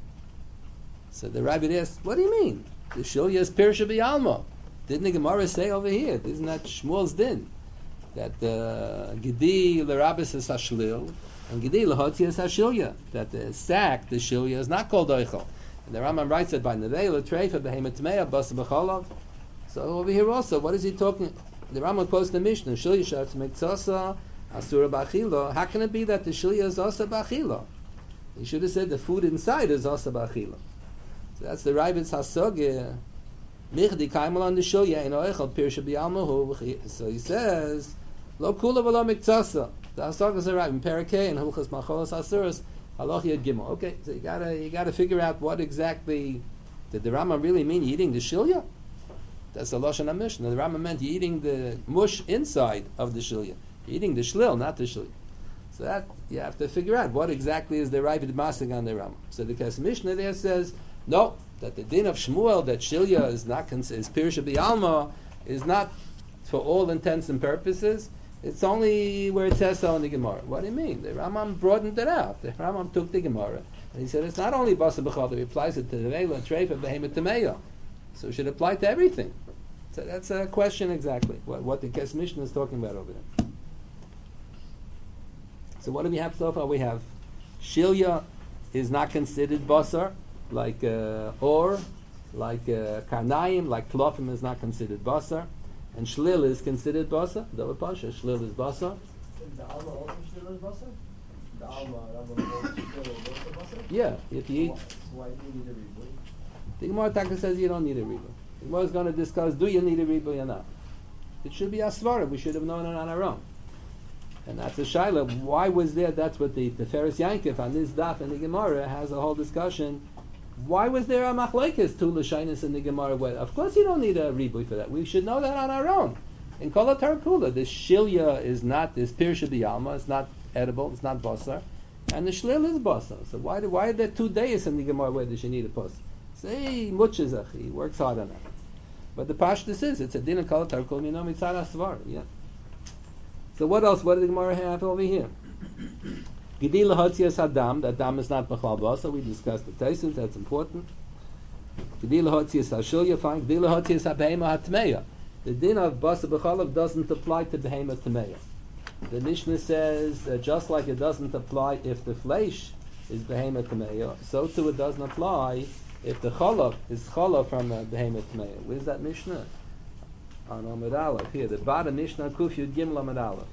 [SPEAKER 1] So the Rabbi asks, what do you mean? The Shilya is Pirsha B'Yalma. Didn't the Gemara say over here? Isn't that Shmuel's din? That uh, Gedi l'Rabbis is Hashlil, and Gedi l'Hotzi is Hashilya. That the sack, the Shilya, is not called Oichel. And the Rambam writes that by Nevela, Treifa, Behemoth Tmeya, Basa B'Cholov. So over here also, what is he talking? The Rambam quotes the Mishnah, Shilya Shatz Mektsasa, Asura B'Achila. How can it be that the Shilya is Asa B'Achila? He should have said the food inside is Asa B'Achila. So that's the Rabbit's Hasogya. Michdi kaimel on the shilya in oichel pirsha b'yalmahu. So he says, lo kula v'lo miktsasa. The Hasogya is a Rabbit in Parakeh and Hulchas Macholas Asuras Haloch Yud Gimel. Okay, so you gotta you gotta figure out what exactly did the Rambam really mean eating the shilya? That's the Lashon HaMishnah. The Rambam meant eating the mush inside of the shilya, eating the shlil, not the shilya. So that you have to figure out what exactly is the Rabbit masig on the Rambam. So the Kes Mishnah there says. No, that the din of Shmuel that Shilya is not is Pirsha B'Alma is not for all intents and purposes. It's only where it says so in the Gemara. What do you mean? The Rambam broadened it out. The Rambam took the Gemara and he said it's not only Basa B'Chol, he applies it to the Vela, Treifa, Behemoth Tameya. So it should apply to everything. So that's a question exactly what, what the Kes Mishnah is talking about over there. So what do we have so far? We have Shilya is not considered basar, like uh, or, like uh, karnayim, like klofim is not considered basar, and shlil is considered basar. The pasha shlil is basar.
[SPEAKER 5] The alma also still is basar? The alma, Rambam still is also basar?
[SPEAKER 1] Yeah, if you eat.
[SPEAKER 5] So why do you need a rebuild?
[SPEAKER 1] The Gemara Taka says you don't need a riba. The Gemara is going to discuss, do you need a riba or not? It should be asvara. We should have known it on our own. And that's a shaila. Why was there? That's what the Teferes Yankif on this daf in the Gemara has a whole discussion. Why was there a machlekes to l'shainis in the Gemara? Well, of course you don't need a riba for that. We should know that on our own. In Kol HaTarakula, the shilya is not, this pirsha b'yalma, it's not edible, it's not basar, and the shlil is basar. So why, do, why are there two days in the Gemara where does she need a post? Say, muchazach, he works hard on that. But the pashtus is, it's a din of Kol HaTarakula, you know, mitzad asvar, yeah. So what else, what did the Gemara have over here? Gidil hotzias hadam, that dam is not b'chal basar, we discussed the taisus, that's important. Gidil hotzias hashilya, fine. Gidil hotzias habehema hatmeya. The din of basar b'chalav doesn't apply to behema tameya. The Mishnah says uh, just like it doesn't apply if the flesh is behema tameya, so too it doesn't apply if the chalav is chalav from a behema tameya. Where's that Mishnah? On Amud Aleph here, the bottom Mishnah Kuf Yud Gimel Amud Aleph.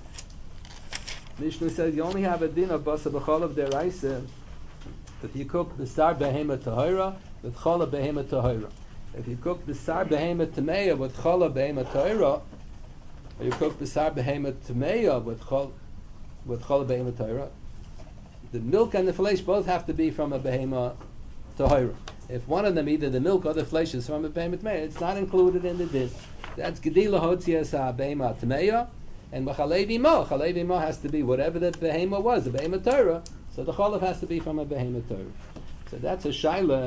[SPEAKER 1] Mishnah says you only have a din of basar b'chalav deraisa if you cook the star behema tahira with chalav behema tahira. If you cook the sar behema tameya with chala behema ta'ira, or you cook the sar behema tameya with chol with chala behema ta'ira, the milk and the flesh both have to be from a behema ta'ira. If one of them, either the milk or the flesh, is from a behema tameya, it's not included in the din. That's gedila hotzias behema tameya, and machalevi mo. Chalevi mo has to be whatever the behema was, the behema ta'ira. So the chalav has to be from a behema ta'ira. So that's a shaila.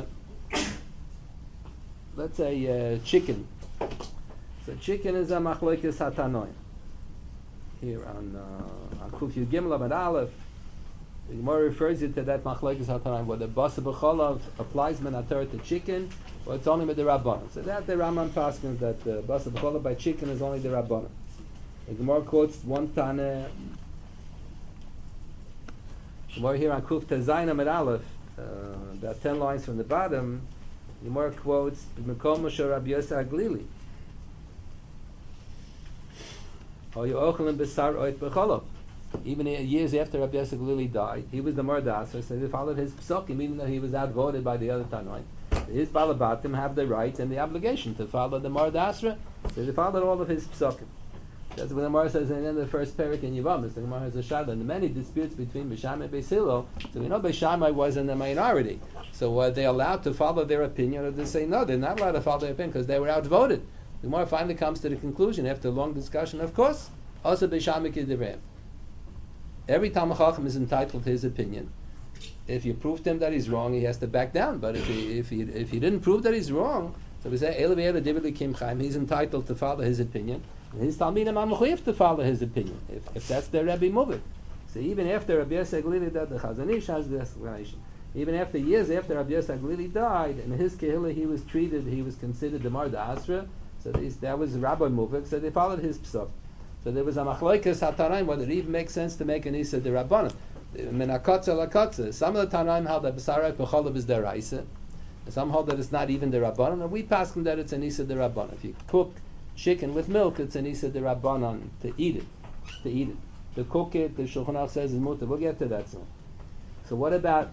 [SPEAKER 1] Let's say uh, chicken. So chicken is a machlokes hatanoim. Here on uh, on Kuf Yud Gimel Amud Aleph, the Gemara refers it to that machlokes hatanoim, whether basar b'chalav applies minator to chicken, or it's only with the rabbanon. So that the Rambam paskins that uh, basar b'chalav by chicken is only the rabbanon. The Gemara quotes one Tana. Gemara here on Kuf Tezayin Amud Aleph, uh, about ten lines from the bottom. The Gemara quotes Mekom Moshe Rabbi Yosef Aglili. Even years after Rabbi Yosef Aglili died, he was the Mordasa, so they followed his psukim, even though he was outvoted by the other Tanoim. His Balabatim have the right and the obligation to follow the Mordasra, so they followed all of his psukim. That's what the Gemara says in the end of the first parak in Yevamos. The Gemara has a shadla. And the many disputes between Beis Shammai and Beis Hillel, so we know Beis Shammai was in the minority. So were they allowed to follow their opinion, or did they say no, they're not allowed to follow their opinion because they were outvoted? The Gemara finally comes to the conclusion after a long discussion, of course, also Beis Shammai Kidivrei. Every Talmid Chacham is entitled to his opinion. If you prove to him that he's wrong, he has to back down. But if he if he if he didn't prove that he's wrong, so we say Elevei Divrei Kim Chaim, he's entitled to follow his opinion. And his Talmidim are mechuyev to follow his opinion, if, if that's their Rebbe Muvik. So even after Rabbi Yosef Aglili died, the Chazon Ish has this explanation. Even after years after Rabbi Yosef Aglili died, in his Kehillah he was treated, he was considered the Marda Asra, so these, that was Rabbi Muvik, so they followed his psuk. So there was a machlokes hatanaim whether it even makes sense to make an Isa de Rabbanim. Menakotza lakotza. Some of the Tanaim held that B'sarai B'cholav is their Isa, and some hold that it's not even the Rabbanim, and we pass them that it's an Isa de Rabbanim. If you cook chicken with milk, it's an Isa de Rabbanan to eat it. To eat it. To cook it, the Shulchan Aruch says is mutar. We'll get to that soon. So what about,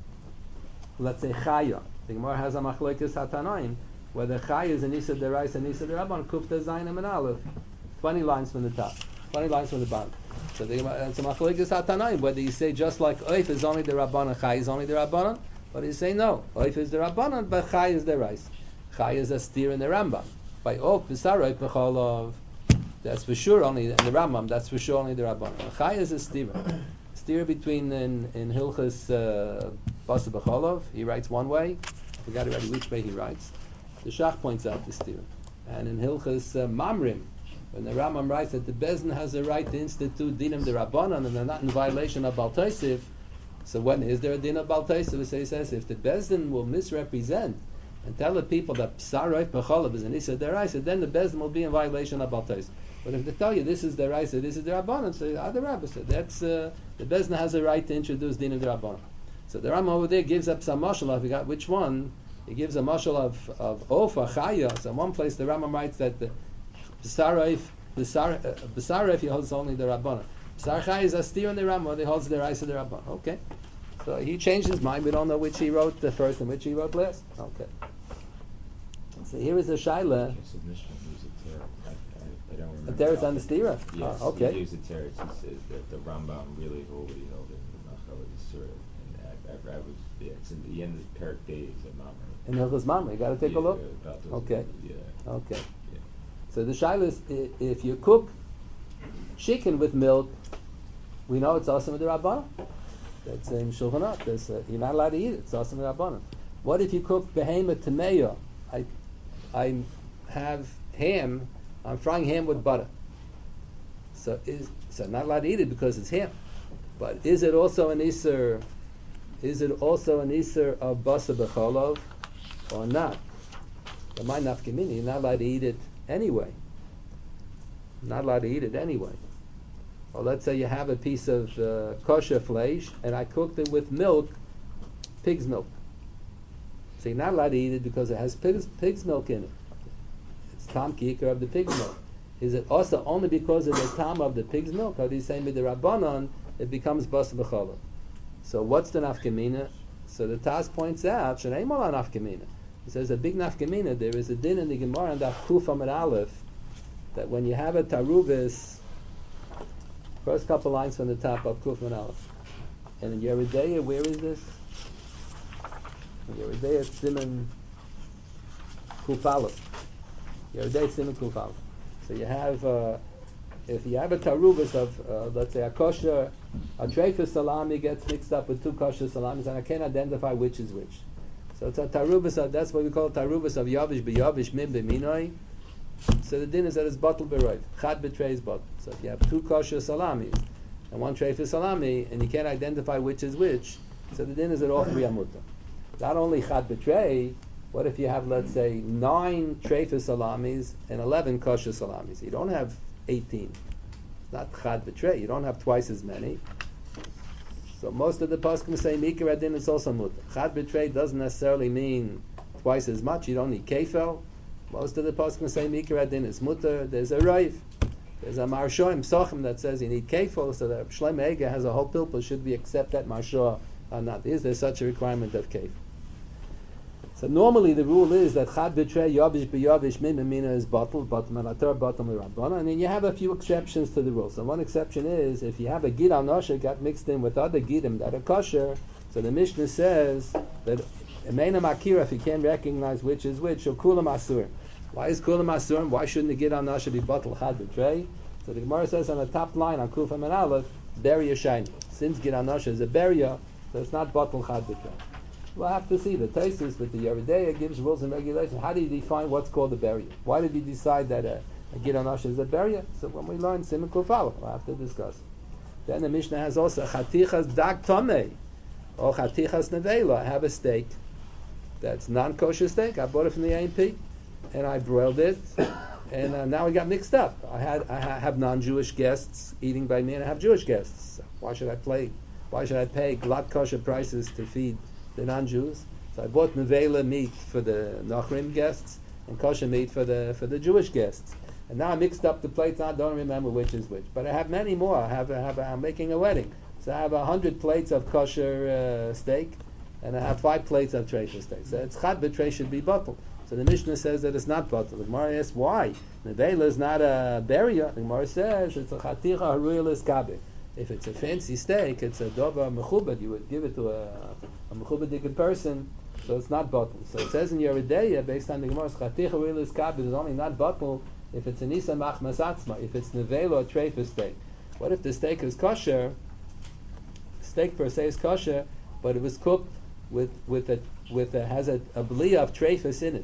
[SPEAKER 1] let's say, Chaya? The Gemara has a machlokes hatanaim whether Chaya is an Isa de Rais and Isa de Rabban. Kufta Zayin and Aleph. Twenty lines from the top. Twenty lines from the bottom. So the Gemara, it's a machlokes hatanaim whether you say just like Oif is only the Rabbanan, Chaya is only the Rabbanan, but you say no, Oif is the Rabbanan, but Chaya is the Rais. Chaya is a steer in the Rambam. By Oif, B'sarai B'cholav, that's for sure only, in the Rambam, that's for sure only the Rabbanan. Chaya is a steer. Steer between, in, in Hilchas uh, Basar B'cholav, he writes one way, I forgot already which way he writes. The Shach points out the steer. And in Hilchas uh, Mamrim, when the Rambam writes that the Bezdin has a right to institute dinim de Rabbanan and they're not in violation of Baal Tosef, so when is there a din of Baal Tosef? So he says, if the Bezdin will misrepresent and tell the people that Psaroif B'cholav is an Issa Deraisa, then the Bezdin will be in violation of Baal Tosef. But if they tell you this is the Raisa, this is the Rabbanan, so other Rabbi said that's uh, the Bezdin has a right to introduce Din of the Rabbanan. So the Rambam over there gives up some mashal. I forgot which one. He gives a mashal of of ofa chaya. So in one place the Rambam writes that the b'sarayif b'sarayif he holds only the Rabbanan. B'sar chaya is astir in the Rambam. He holds the Raisa the Rabbanan. Okay. So he changed his mind. We don't know which he wrote the first and which he wrote last. Okay. So here is the shaila.
[SPEAKER 7] I don't remember.
[SPEAKER 1] But there it's on the stira.
[SPEAKER 7] Yes,
[SPEAKER 1] Oh, okay.
[SPEAKER 7] he gives a teretz. He says that the Rambam really hold what he held in the Machal Yisrael. And I, I, I was, yeah, it's in the end of the Perak Days of Mamre.
[SPEAKER 1] In Hilchos Mamre, you got to take
[SPEAKER 7] yeah,
[SPEAKER 1] a look.
[SPEAKER 7] About those,
[SPEAKER 1] Okay.
[SPEAKER 7] Yeah.
[SPEAKER 1] Okay.
[SPEAKER 7] Yeah.
[SPEAKER 1] So the shaila is, i- if you cook chicken with milk, we know it's awesome with the Rabbanan. That's in Shulchan Aruch. That's, uh, you're not allowed to eat it. It's awesome with the Rabbanan. What if you cook behemoth tameya? I, I have ham. I'm frying ham with butter. So is so I'm not allowed to eat it because it's ham. But is it also an iser? Is it also an iser of basa b'cholov or not? But my nafkamini, you're not allowed to eat it anyway. Not allowed to eat it anyway. Or let's say you have a piece of uh, kosher flesh and I cooked it with milk, pig's milk. So you're not allowed to eat it because it has pig's, pig's milk in it. It's tam kikar of the pig's milk. Is it also only because of the tam of the pig's milk? How do you say with the Rabbanon it becomes bas b'cholov? So what's the nafkamina? So the Taz points out shenei mola nafkamina. He says a big nafkamina. There is a din in the Gemara and the Kuf Amud Aleph that when you have a taruvis, first couple lines from the top of Kuf Amud Aleph, and in Yeridea, where is this? In Yeridea, it's Siman Kuf Aleph. Yeridea, it's Siman Kuf Aleph. So you have, uh, if you have a tarubas of, uh, let's say, a kosher, a treifah salami gets mixed up with two kosher salamis, and I can't identify which is which. So it's a tarubas of, that's what we call tarubas of yavish b'yavish min b'minoi. So the din is that it's bottled b'roid. Chad betrays bottle. So if you have two kosher salamis and one treifah salami, and you can't identify which is which, so the din is that all three are mutter. Not only chad betray, what if you have, let's say, nine treifah salamis and eleven kosher salamis? You don't have eighteen. It's not chad betray. You don't have twice as many. So most of the poskim say mikra adin is also mutter. Chad betray doesn't necessarily mean twice as much. You don't need kefel. Most of the poskim say mikra adin is mutter. There's a raiv. There's a marshoim sochim that says you need kefel. So that Shlomo Eiger has a whole pilpul. Should we accept that marshoh or not? Is there such a requirement of kefel? So normally the rule is that chad betray yavish b'yavish min b'mina is bottled, but malater bottled l'rabbana, and then you have a few exceptions to the rule. So one exception is if you have a gid al nosher got mixed in with other gidim that are kosher. So the Mishnah says that emena makira, if you can't recognize which is which, so kulam asur. Why is kulam asur? Why shouldn't the gid al nosher be bottled chad betray? So the Gemara says on the top line on Kuf Amud Aleph, beria shiny. Since gid al nosher is a beria, so it's not bottled chad betray. We'll have to see. The Taisus with the Yeridea gives rules and regulations. How do you define what's called a barrier? Why did he decide that a, a Gid Anash is a barrier? So when we learn Siman Kuf Aleph, we'll have to discuss. Then the Mishnah has also Chatichas Dag Tomei or Chatichas Nevela. I have a steak that's non-kosher steak. I bought it from the A M P and I broiled it, and uh, now it got mixed up. I had I ha- have non-Jewish guests eating by me, and I have Jewish guests. So why should I play? Why should I pay glot kosher prices to feed the non-Jews? So I bought nevela meat for the Nachrim guests and kosher meat for the for the Jewish guests. And now I mixed up the plates. I don't remember which is which, but I have many more. I have, I have I'm making a wedding, so I have a hundred plates of kosher uh, steak, and I have five plates of treifah steak. So it's chad betray should be bottled. So the Mishnah says that it's not bottled. The Gemara asks why. Nevela is not a barrier. The Gemara says it's a chaticha haruyel iskabe. If it's a fancy steak, it's a dova mechubad. You would give it to a, a mechubadik person, so it's not bottled. So it says in Yeridea, based on the Gemara's chaticha haruyel iskabe, it's only not bottled if it's an isa machmas atzma, if it's nevela or treifah steak. What if the steak is kosher? Steak per se is kosher, but it was cooked with with a with a has a, a blia of treifahs in it.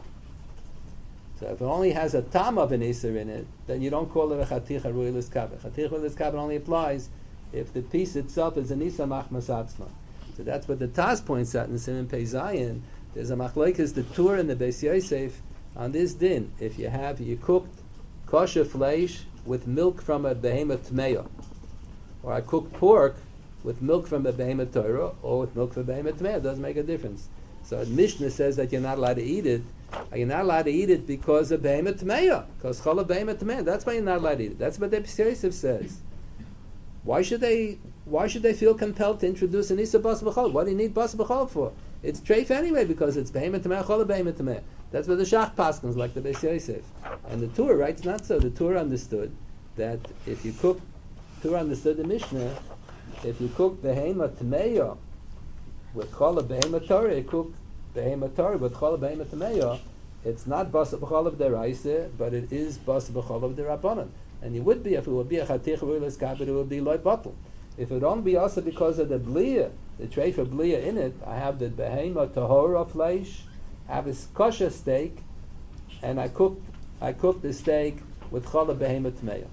[SPEAKER 1] So if it only has a tam of an iser in it, then you don't call it a chaticha haruyel iskabe. Chaticha haruyel iskabe only applies if the piece itself is an isa machmas atzma. So that's what the Taz points out in the Siman Pei Zayin. There's a machlokes the Tur and the Beis Yosef on this din. If you have you cooked kosher flesh with milk from a behemoth tmeya, or I cooked pork with milk from a behemoth Torah or with milk from a behemoth Tameh. It doesn't make a difference. So the Mishnah says that you're not allowed to eat it. You're not allowed to eat it because of behemoth Tameh, because Chalav behemoth Tameh. That's why you're not allowed to eat it. That's what the Beis Yosef says. Why should they? Why should they feel compelled to introduce an Isa Bas B'chol? What do you need Bas B'chol for? It's treif anyway because it's behemoth Tameh, Chalav behemoth Tameh. That's what the Shach paskins like the Beis Yosef. And the Torah writes not so. The Torah understood that if you cook, Torah understood the Mishnah. If you cook behemoth Tameh with Chalav behemoth Torah, you cook behemoth Torah with Chalav behemoth Tameh. It's not Bas B'chol deraisa, but it is Bas B'chol derabanan. And it would be, if it would be a Chatich Ruilas Kabit, it would be Loi Batel. If it would only be also because of the Blia, the tray for Blia in it, I have the Behemoth Tahora flesh, I have a kosher steak, and I cooked I cooked the steak with Chalav Behemoth Tameh.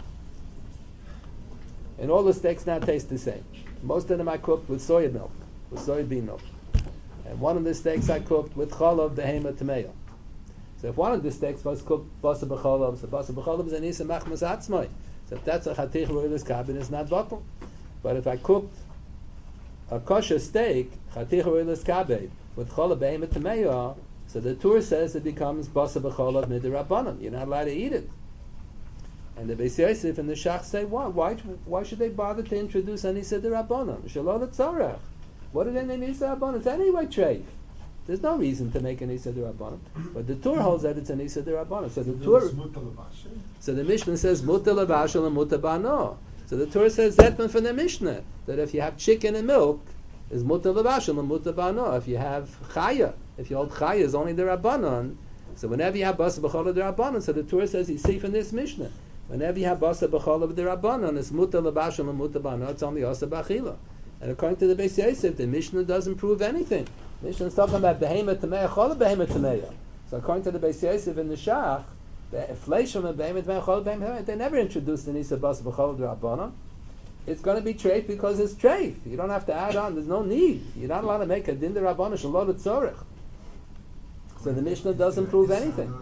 [SPEAKER 1] And all the steaks now taste the same. Most of them I cooked with soya milk, with soybean milk. And one of the steaks I cooked with Chalav Behemoth Tameh. So if one of the steaks was cooked basa b'cholav, so basa b'cholav is an isa machmas atzmai. So if that's a chatich ruilas kabin, it's not batel. But if I cooked a kosher steak, chatich ruilas kabin, with cholav behemoth tameya, so the Torah says it becomes basa b'cholav midirabbanan. You're not allowed to eat it. And the Beis Yosef and the Shach say, why? Why, why should they bother to introduce an isa dirabbanan? Shalol etzarech. What do they mean isa dirabbanan? It's anyway treif. There's no reason to make an Isa D'Rabbanan. But the Torah holds that it's an Isa D'Rabbanan. So the Torah, so the Mishnah says Muta Levashel and Muta Bano. So the Torah says that one from the Mishnah, that if you have chicken and milk, is Muta Levashel and Muta Bano. If you have Chaya, if you hold Chaya is only the Rabbanon. So whenever you have Basa B'chol the Rabbanon, so the Torah says you see from this Mishnah, whenever you have Basa B'chol of the Rabbanon, it's Muta Levashel and Muta Bano. It's only Asa B'achila. And according to the Beis Yosef, the Mishnah doesn't prove anything. Mishnah is talking about behemoth tameya, cholav behemoth tameya. So according to the Beis Yosef and the Shach, the flesh from a behemoth tameya, cholav behemoth, they never introduced the nisa bas b'cholav d'rabbanan. It's going to be treif because it's treif. You don't have to add on. There's no need. You're not allowed to make a din d'rabbanan shalot tzorich. So the Mishnah doesn't prove anything.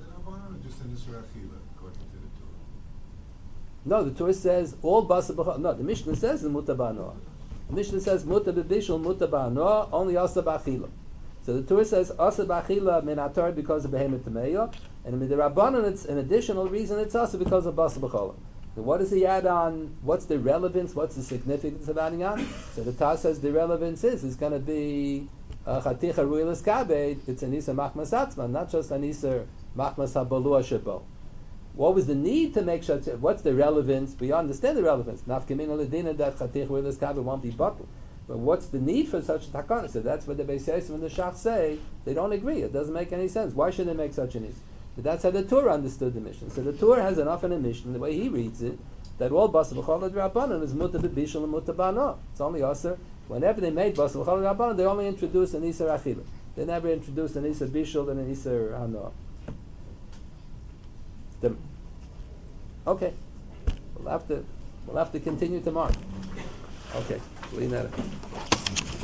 [SPEAKER 1] No, the Torah says all bas b'cholav. No, the Mishnah says the mutabanoah. The Mishnah says muta b'bishul, muta ba'anoah, only asa b'achila. So the Torah says asa b'achila min atar because of behemoth tameya, and in the Rabbanan it's an additional reason it's asa because of basa b'chola. So what does he add on? What's the relevance? What's the significance of adding on? So the Taz says the relevance is it's going to be chaticha ruilas kabed. It's an isa machmas atzman, not just an isa machmas habalua shebo. What was the need to make such? What's the relevance? We understand the relevance. Nafkamin aladina that chatich ruilas kabed won't be bottled. But what's the need for such a takana? So that's what the Beis Yosef and the Shach say. They don't agree. It doesn't make any sense. Why should they make such an issue? But that's how the Torah understood the mission. So the Torah has enough in a mission, the way he reads it, that all basa b'chol d'rabbanan is muta b'bishul and muta ba'ano. It's only aser. Whenever they made basa b'chol d'rabbanan, they only introduced an iser achila. They never introduced an iser bishul and an iser hano. Okay, we'll have to we'll have to continue tomorrow. Okay, leave that.